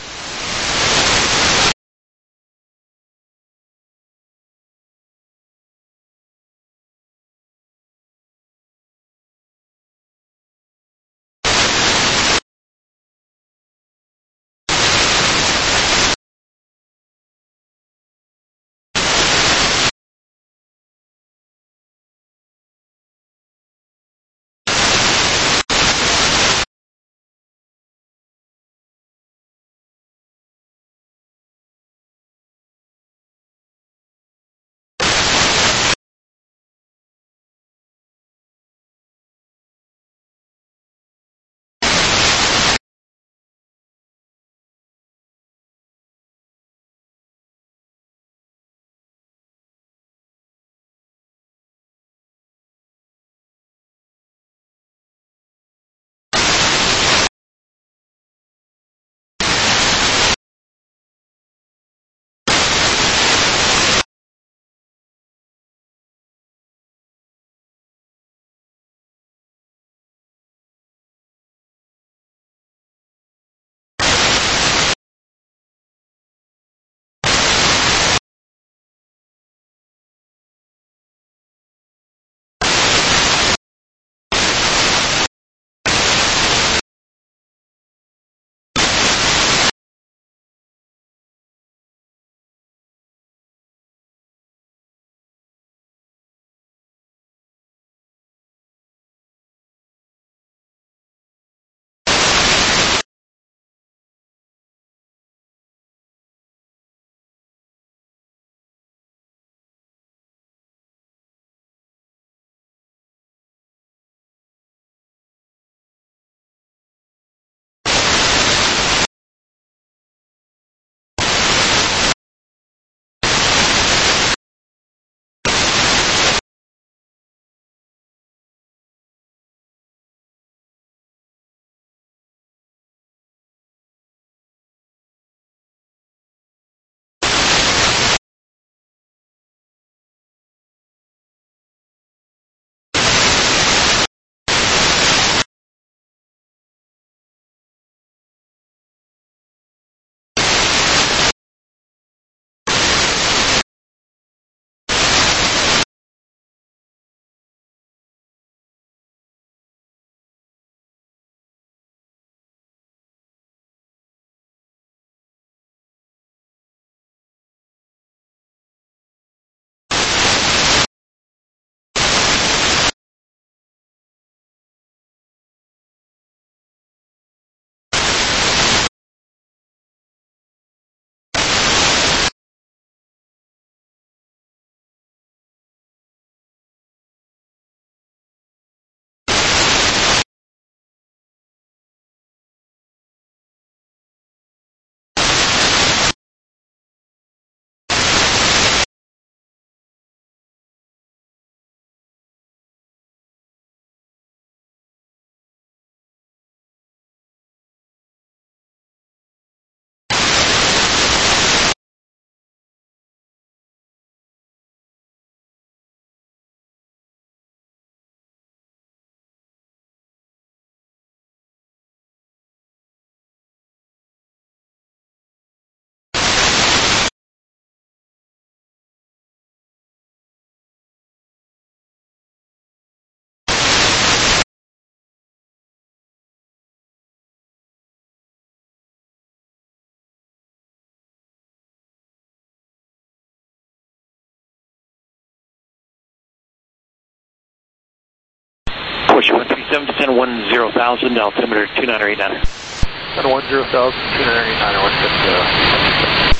27, descend 10,000, altimeter 2989. Descend 10,000, 2989, 160.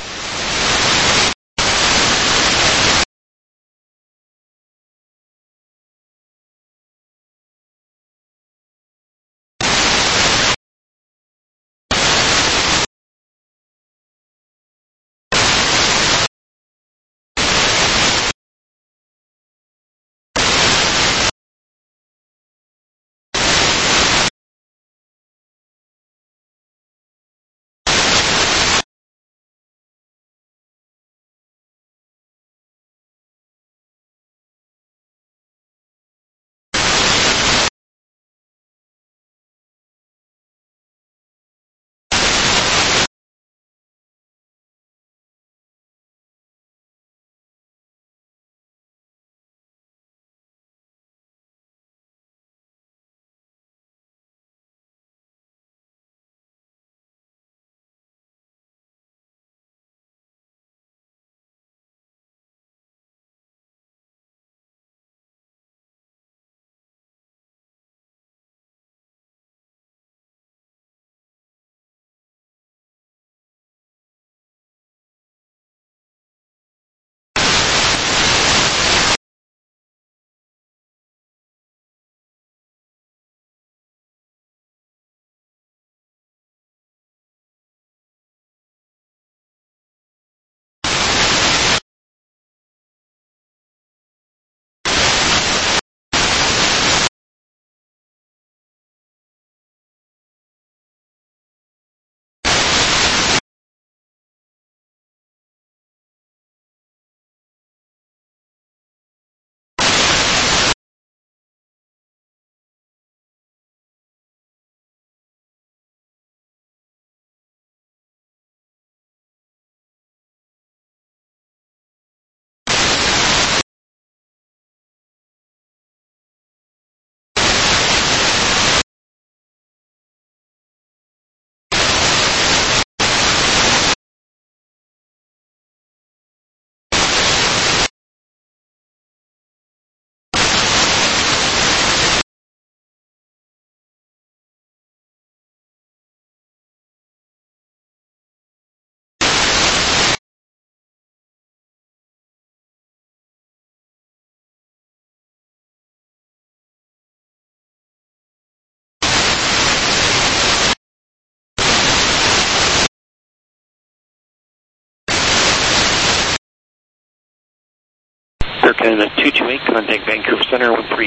American 228, contact Vancouver Center,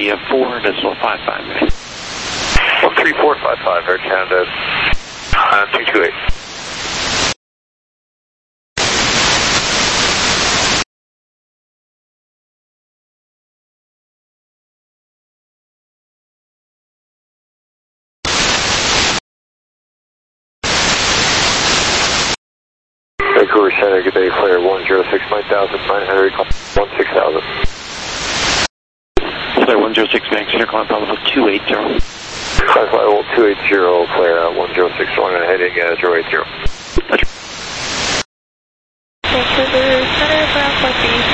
134.55. 13455, Air Canada 228. Vancouver Center, good day, flare 106, 9,900, 16,000. Flare 106, Vancouver Center, climb level 280. Climb level 280, flare 106, heading 080. Vancouver Center, ground southeast,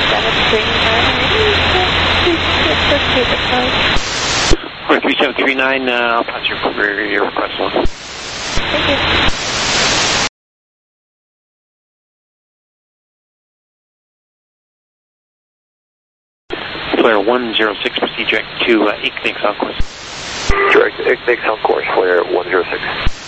3739, I'll pass your request on. Thank you. Flare 106, proceed direct to Ignix on course. Direct Ignix on course, flare 106.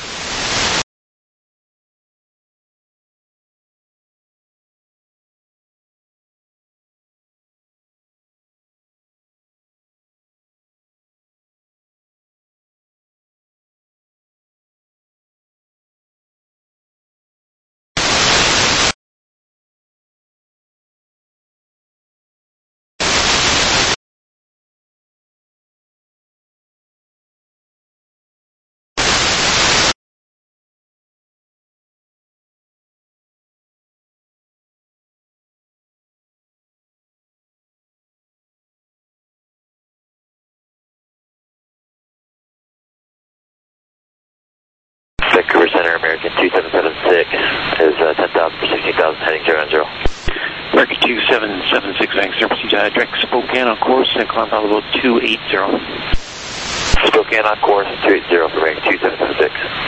Vancouver Center, American 2776 is 10,000 for 16,000, heading 090. American 2776, Vancouver, proceed direct Spokane on course and climb level 280. Spokane on course 280 for American 2776.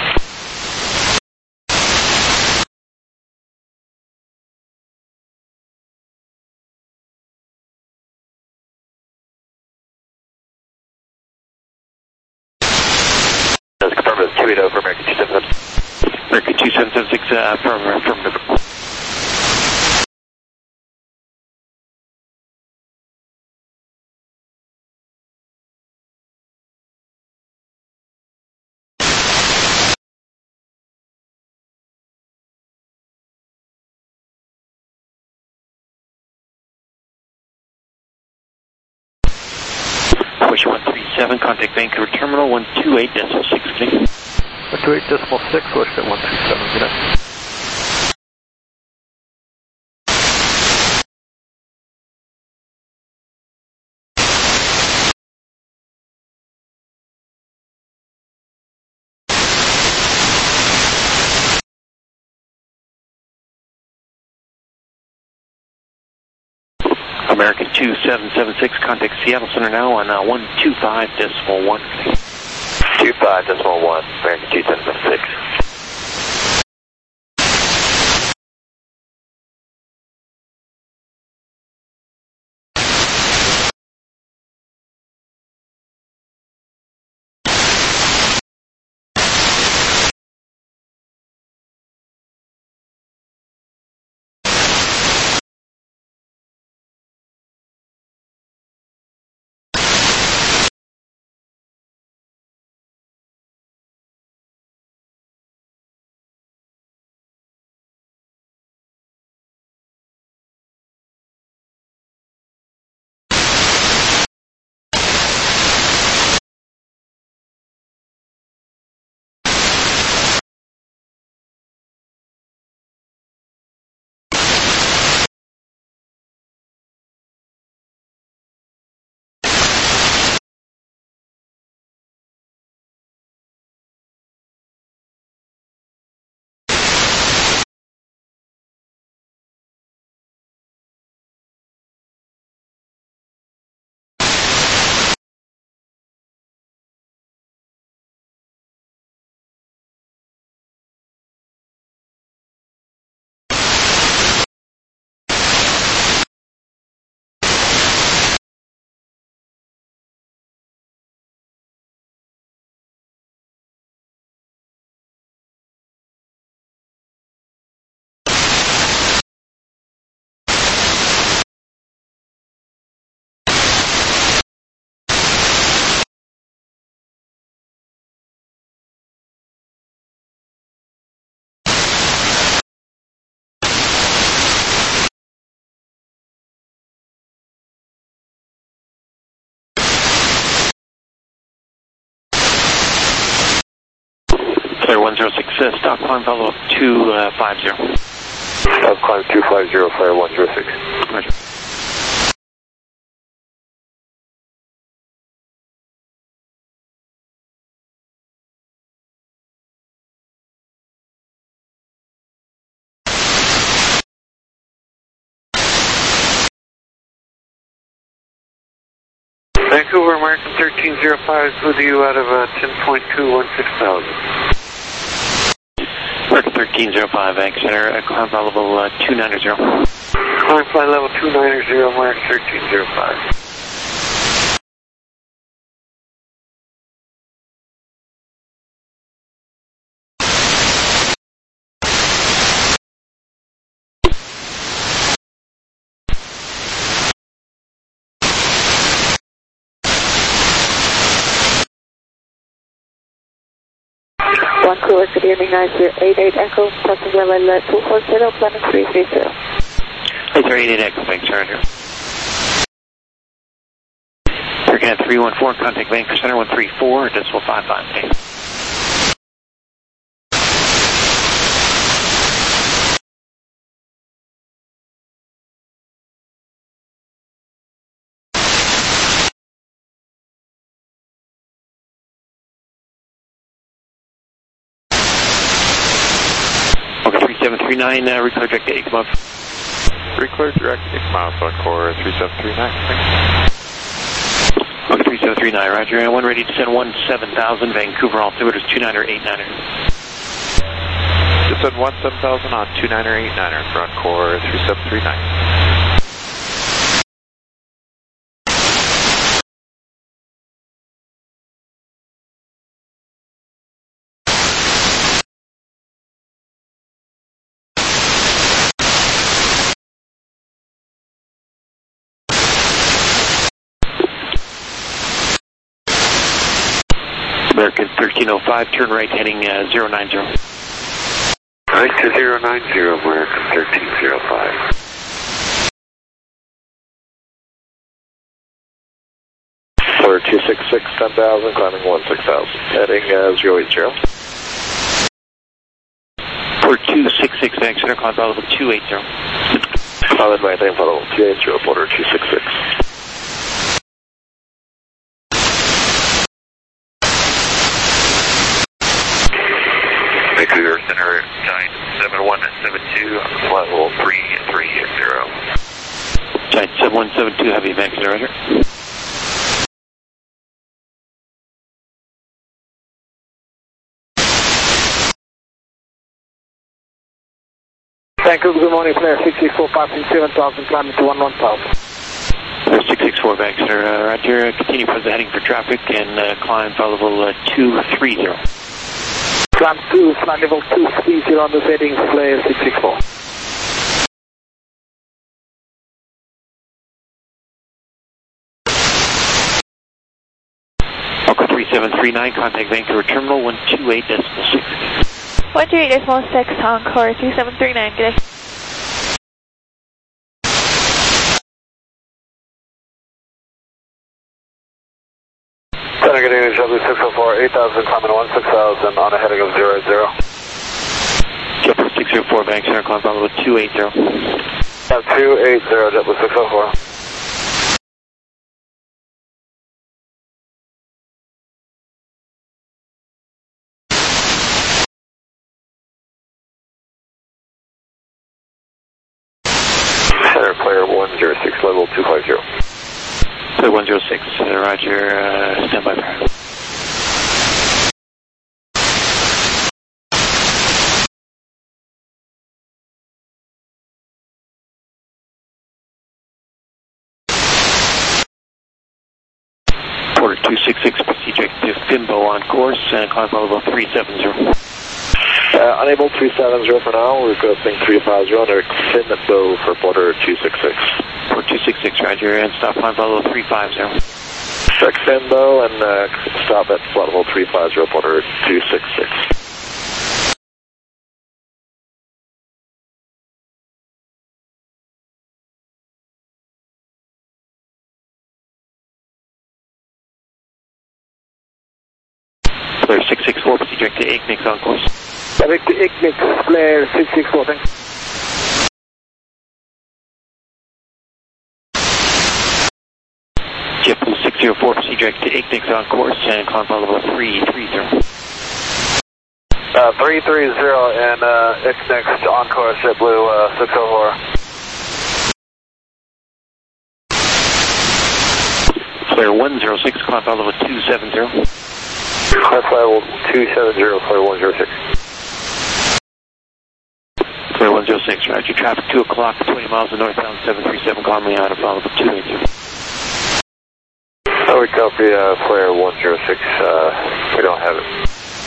Confirm it's 280 for American 2776. American 2776, affirmative. Push 137, contact Vancouver Terminal 128.6. 128.6, wish at 137, good night. American 2776, contact Seattle Center now on 125.1. 25.1, American 2776. Clear 106, stop climb follow up 250. Stop climb 250, flare 106. Roger. Vancouver American 1305 with you out of 10.216,000. American 1305, Vanc Center, climb flight level 290. Climb flight level 290, American 1305. Vancouver, good evening, 9088 Echo, passenger level 240, planning 330. 88 Echo, Vanc Center. American 314, contact Vancouver Center 134.55. Okay, 3739, reclear direct to Aikmouth. Reclear direct to Aikmouth on core 3739. Okay, 3739, roger. And 1 ready to send 17,000, Vancouver altimeter is 29er 89er. Descend 17,000 on 29er 89er, front core 3739. American 1305, turn right heading 090. Right to 090, American 1305. For 266, 10,000, climbing 16,000, heading 080. For 266, Bank Center, climb level 280. Solid maintain follow 280, border 266. Vancouver Center, Giant 7172, level 330. Giant 7172, heavy Bank Center, roger. Vancouver, good morning, flare 664, passing 7,000, climbing to 11,000. 664 Bank Center, roger. Continue for the heading for traffic and climb level 230. Climb to flight level 230 on the heading, flare 664. Okay, 3739, contact Vancouver Terminal 128.6. 128.6 on core 3739, good day. Center getting W604, 8,000, climbing 16,000 on a heading of 080. JetBlue 604, Bank Center, climb level 280. 280, JetBlue 604. Center player 106, level 250. Player 106, roger, standby power. Porter 266, proceed direct to Fimbo on course, and climb level 370. Unable 370 for now, requesting 350 under Fimbo for Porter 266. Porter 266, roger, and stop climb level 350. Check Fimbo and stop at flight level 350, Porter 266. Flare 664, proceed direct to Ignix on course. Direct to Ignix, flare 664, thanks. JetBlue 604, proceed direct to Ignix on course, and climb level 330. 330 and Ignix on course, JetBlue 604. Flare 106, climb level 270. That's level 270, flare 106. Flare 106, roger. Traffic 2 o'clock, 20 miles to northbound 737, calmly out of level 280. Oh, we copy flare 106, we don't have it.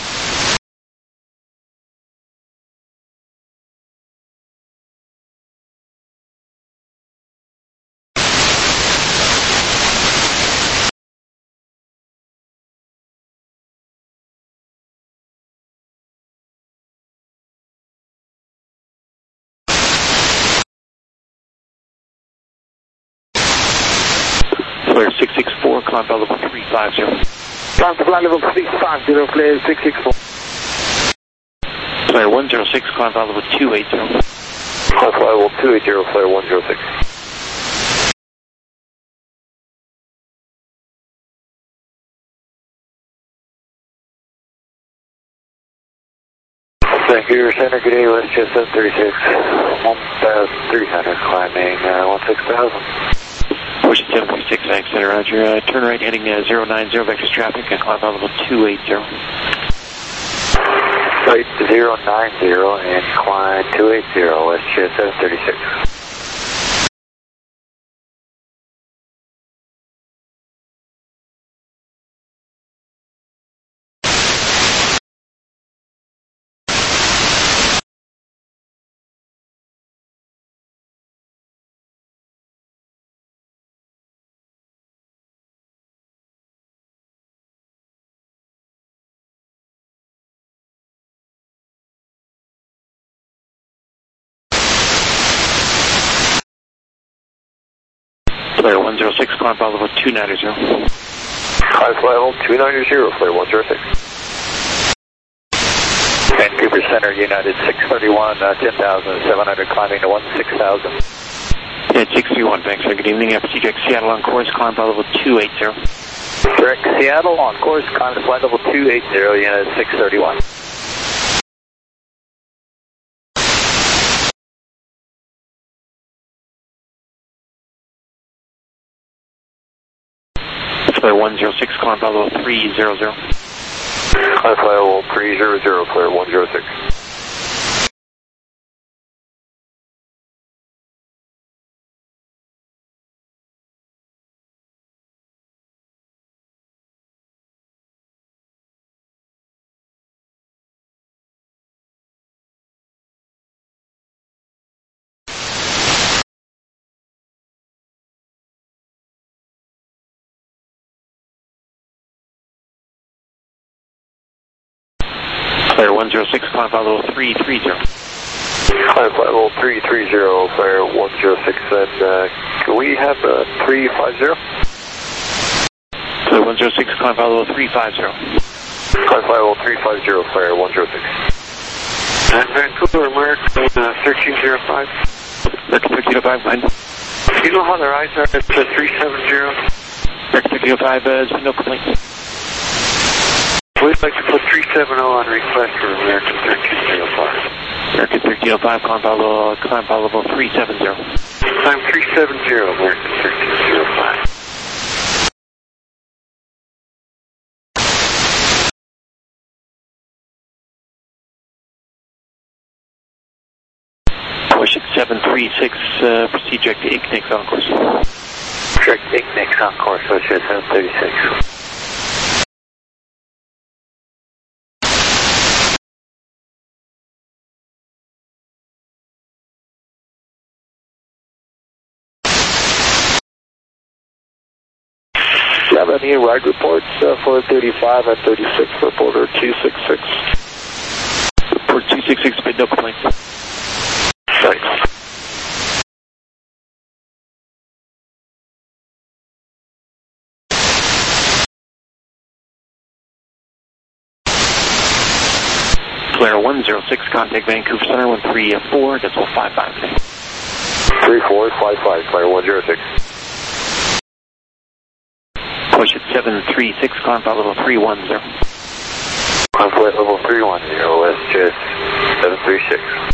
Flare 664, climb level 350. Climb to flight level 350, flare 664. Flare 106, climb level 280. Flight level 280, flare 106. Vancouver Center, good day, Westchester 36, 1,300, climbing 16,000. Porsche 736, thanks, Center, roger. Turn right heading 090, vectors traffic, and climb level 280. Right, 090 and climb 280, West Jet 736. Flare 106, climb level 290. Climb level 290, Flare 106. Vancouver Center, United 631, 10,700, climbing to 16,000. Yeah, 631, thanks, sir. Good evening. FCJ Seattle on course, climb level 280. Direct Seattle on course, climb to flight level 280, United 631. Flare 106, climb level 300. Climb level 300, Flare 106. Flare 106, climb level 330. Climb level 330, Flare 106, and can we have 350? Flare 106, climb level 350. Climb level 350, Flare 106. And Vancouver, American 1305. American 1305, fine. Do you know how their eyes are at 370? American 1305, has been no complaints. We'd like to put 370 on request for American 1305. American 1305, climb level 370. Climb 370, American 1305. Porsche 736, proceed direct to Ignix on course. Direct Ignix on course, West Jet 736. Do you have any ride reports for 35 and 36 for Porter 266? Port 266, but no complaints. Thanks. Flare 106, contact Vancouver Center 134.55. 3455, Flare 106. Push at 736, climb level 310. Climb flight level 310, West Jet 736.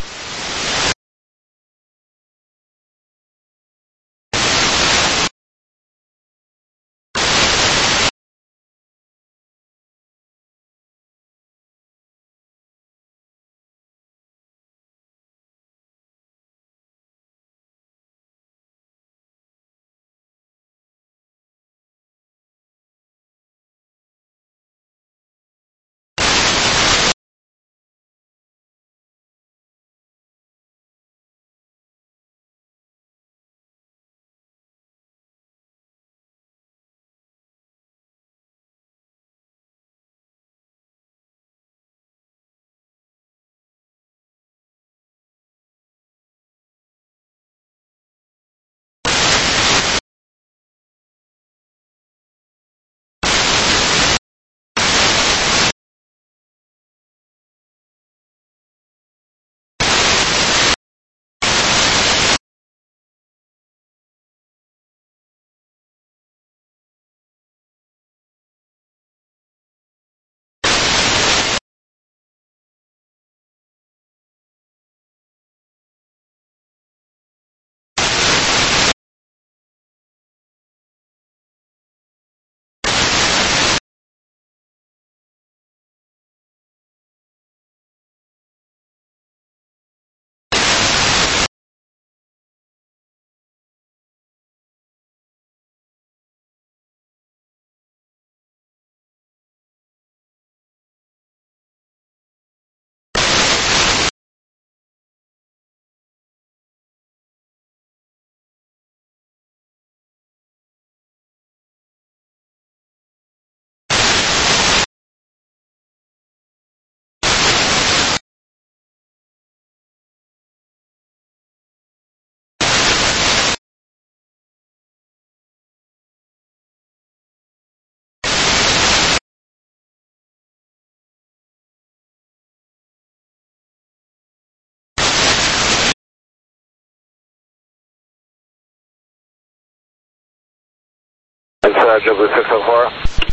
It's JetBlue 604.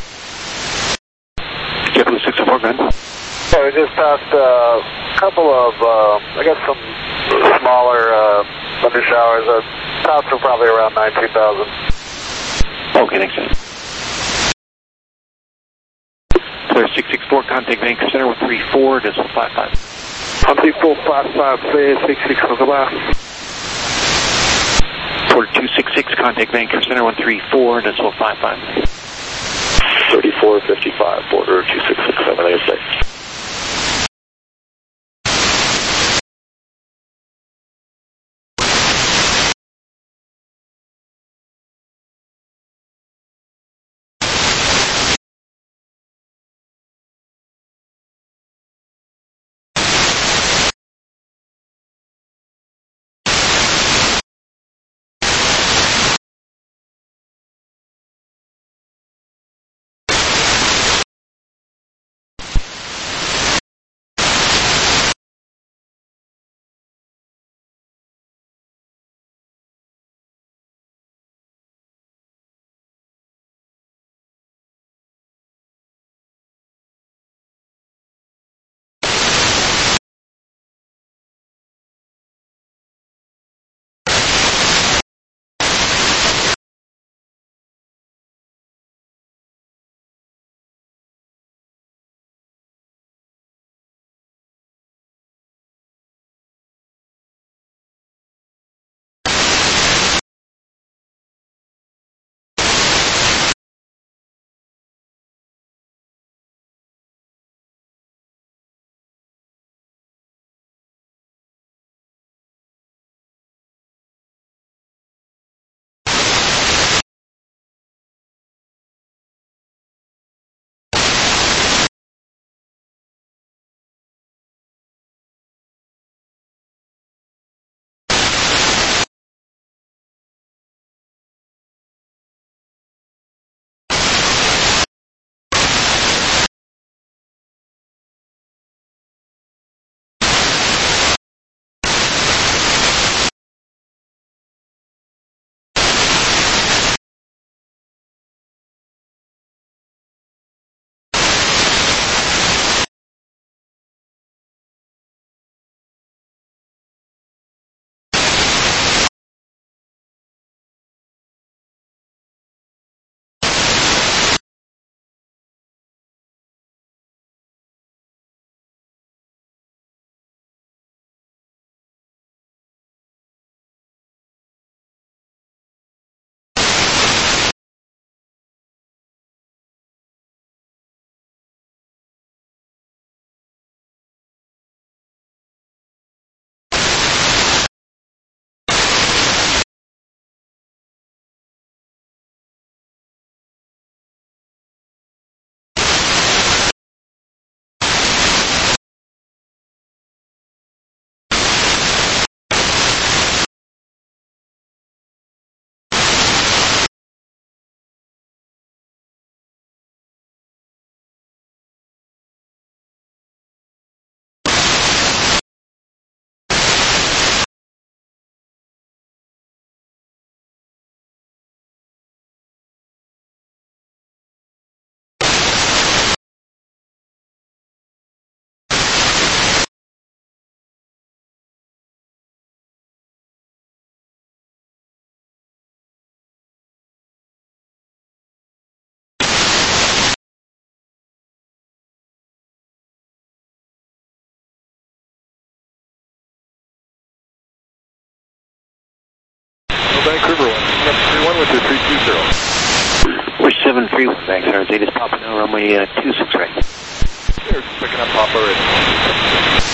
JetBlue 604, go ahead. Yeah, we just passed a couple of, I guess some smaller thunder showers. Tops are probably around 19,000. Okay, thanks, man. Clear 664, contact Vancouver Center with 34, decimal 55. 3455, 664, goodbye. Port 266, contact Vancouver Center 134, decimal 55. 3455, border 2667, ASA. Vancouver 131 with your 320. We're 73 with Vancouver. They just popping out runway 26 right. They're picking up Papa already.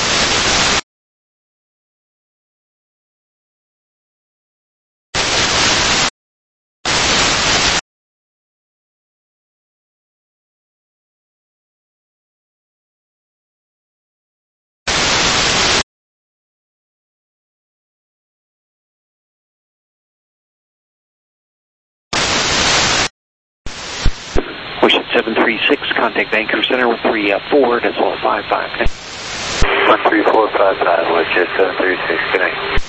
Wish 736, contact Vancouver Center with 34, that's all 55. 13455, with jet 736, good night.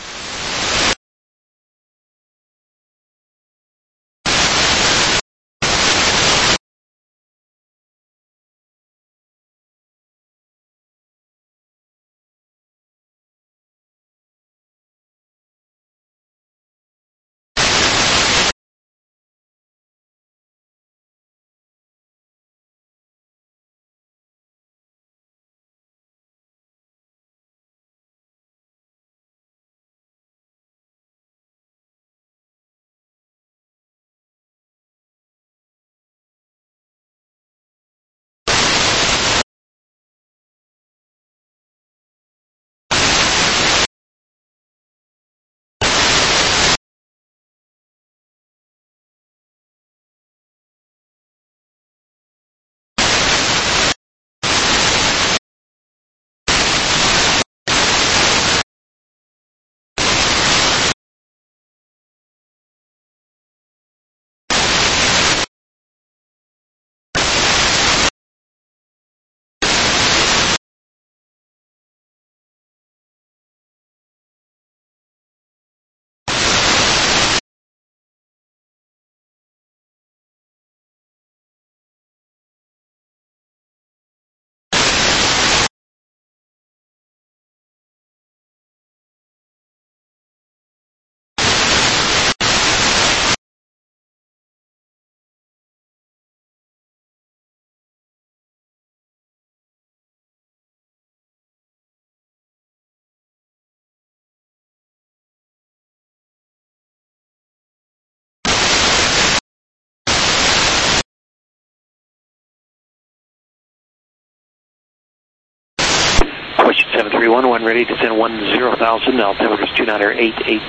31, when ready to send 10,000, altimeter is 2988.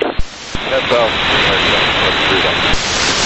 10,000.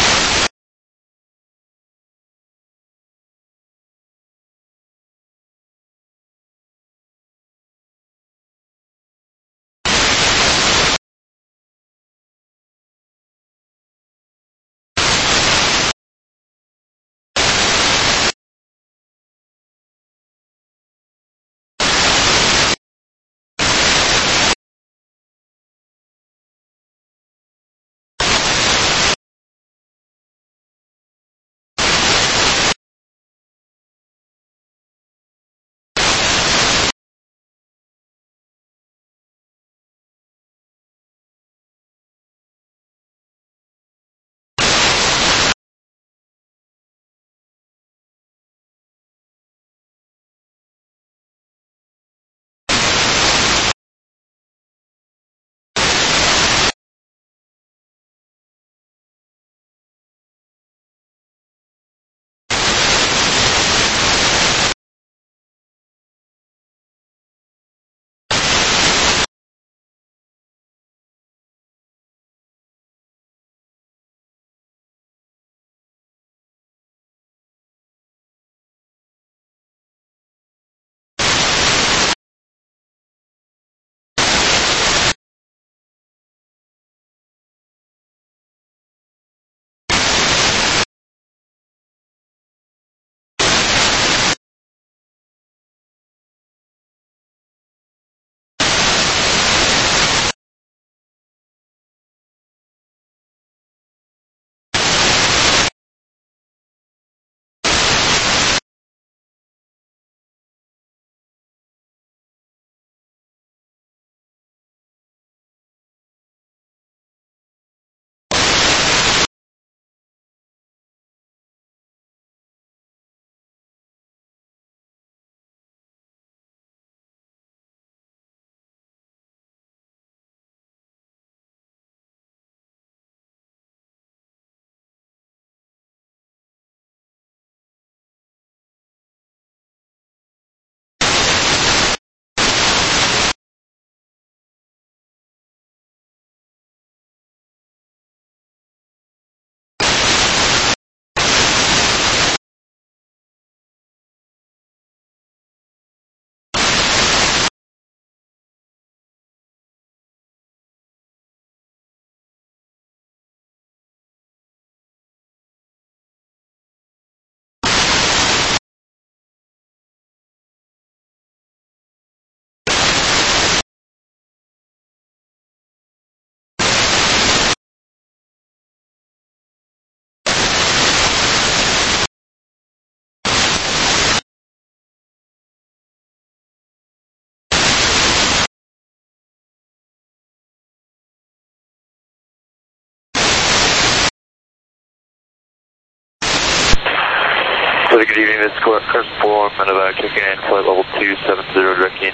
Good evening, this is Carson 411, medevac checking in, flight level 270, directing.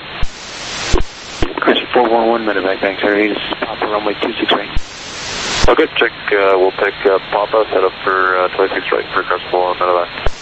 Carson 411, medevac, thanks, sir. This is Papa, runway 26 right. Okay, check, we'll pick Papa, set up for 26 right for Carson 411, medevac.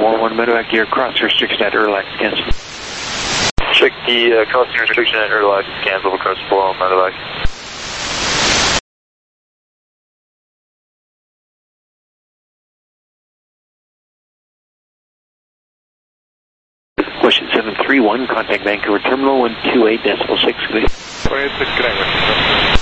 411 medevac, your cross restriction at Erlac, cancel. Check the crossing restriction at Erlac, cancel across 411 medevac. Question 731, contact Vancouver Terminal 128.6. 28.6, good night, Western.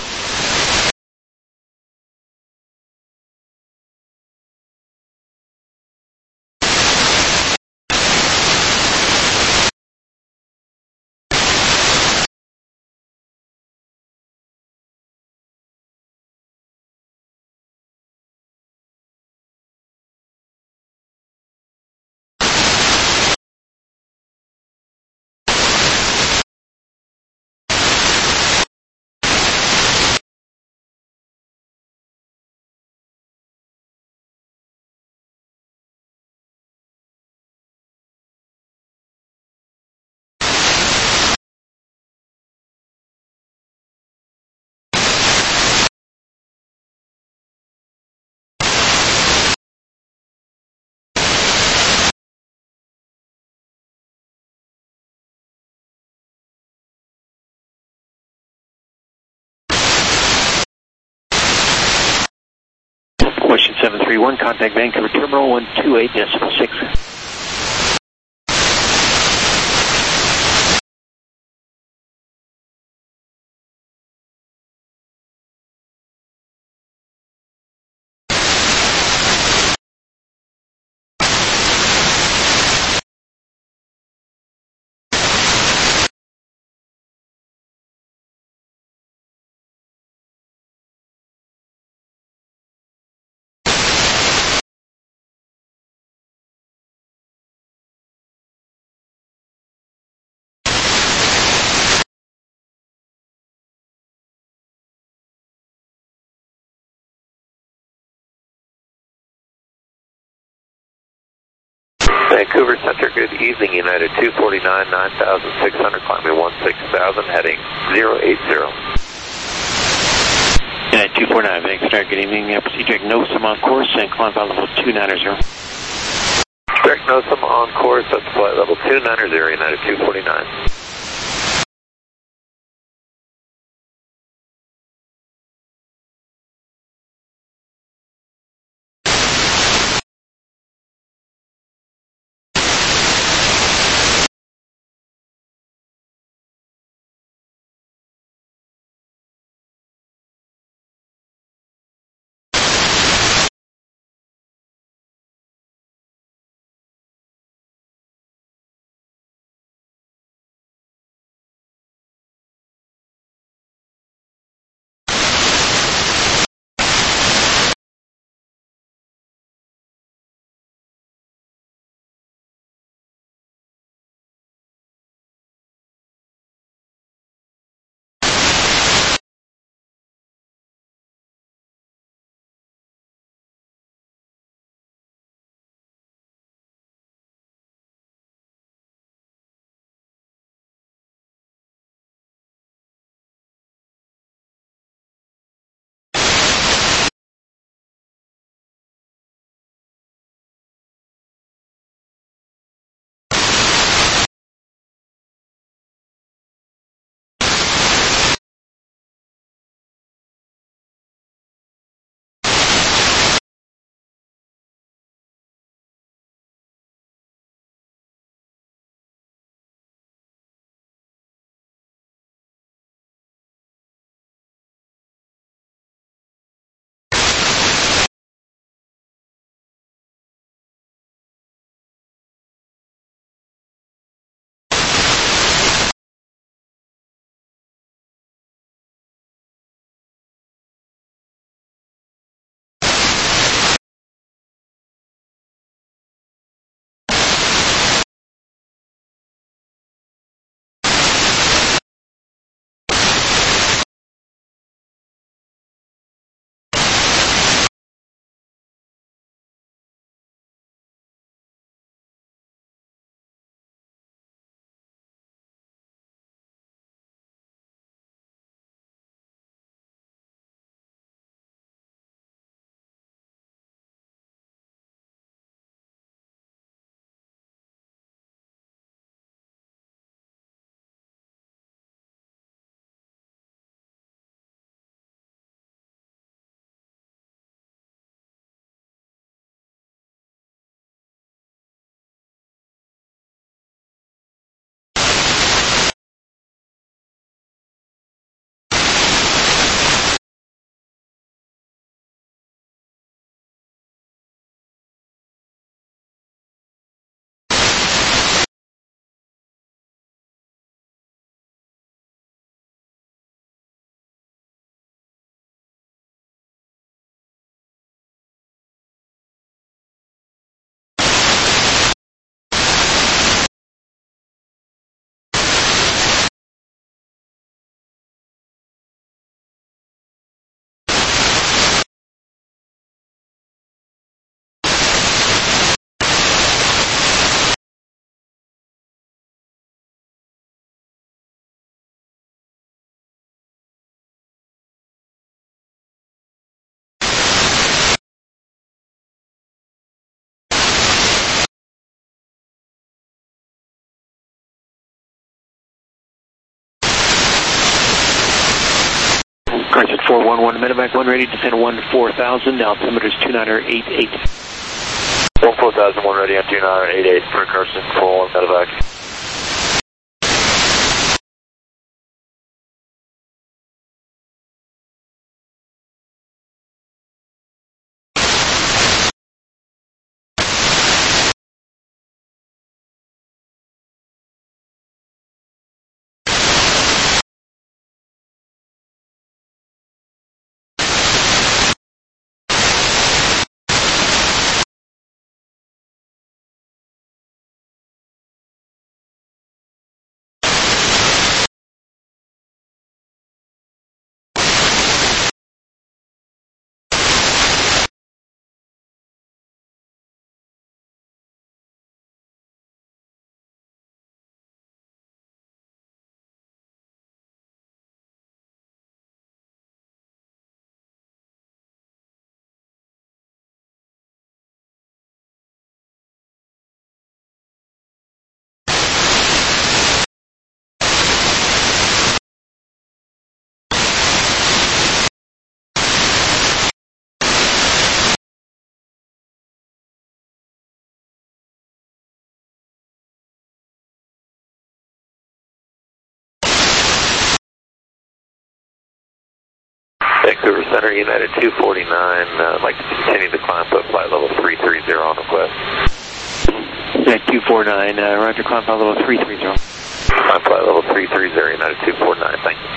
Question 731, contact Vancouver Terminal 128.6. Vancouver Center, good evening, United 249, 9,600, climbing 16,000, heading 080. United 249, Vancouver, good evening, proceed direct NOSM on course and climb flight level 290. Direct NOSM on course, that's flight level 290, United 249. 411 medevac, when ready, descend 14,000, altimeter's 2988. 14,000, one ready on 2988 for Carson, 411 medevac. Vancouver Center, United 249, I'd like to continue to climb to flight level 330 on request. United 249, roger, climb flight level 330. Climb flight level 330, United 249, thank you.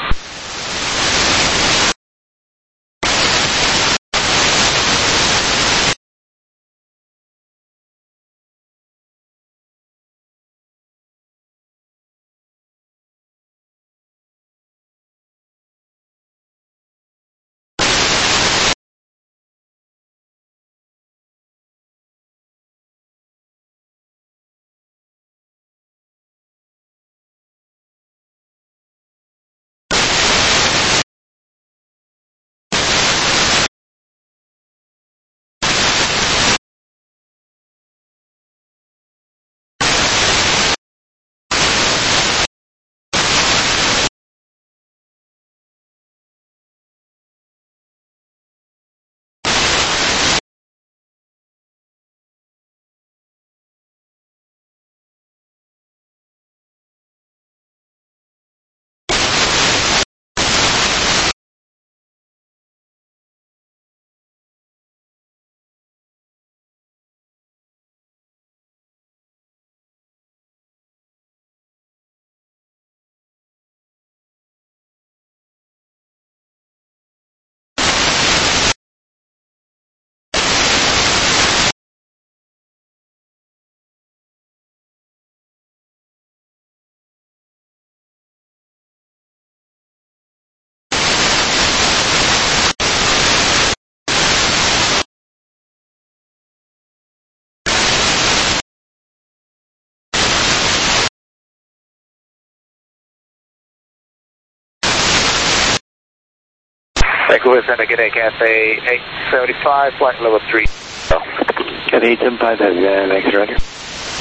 Vancouver Center, good day, Cathay 875, flight level 3. Cathay 875, thanks, roger.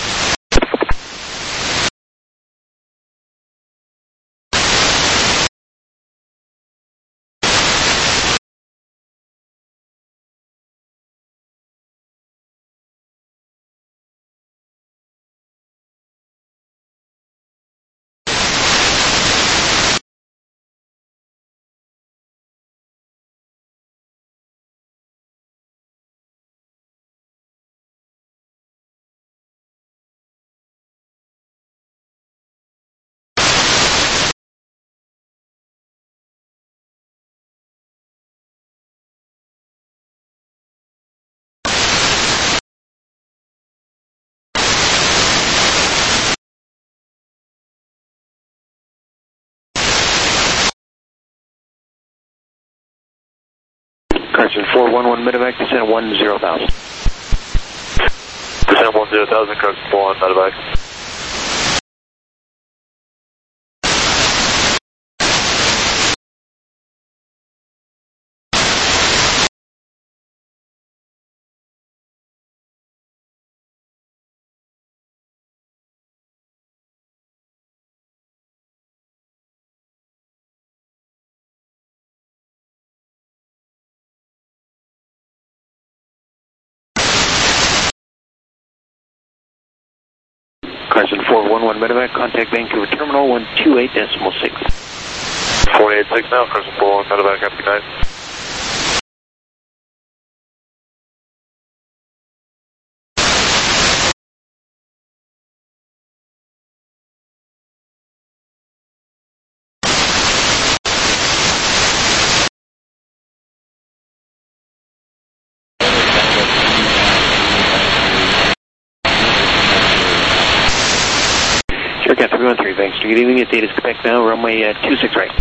Carson 411 medevac, descend 10,000. Descend 10,000, Carson 411 medevac. Carson 411 Medevac, contact Vancouver Terminal 128.6. 486 now, Carson 411 Medevac, happy night. Cat 313, thanks. Good evening. Data's Quebec now, runway 26 right.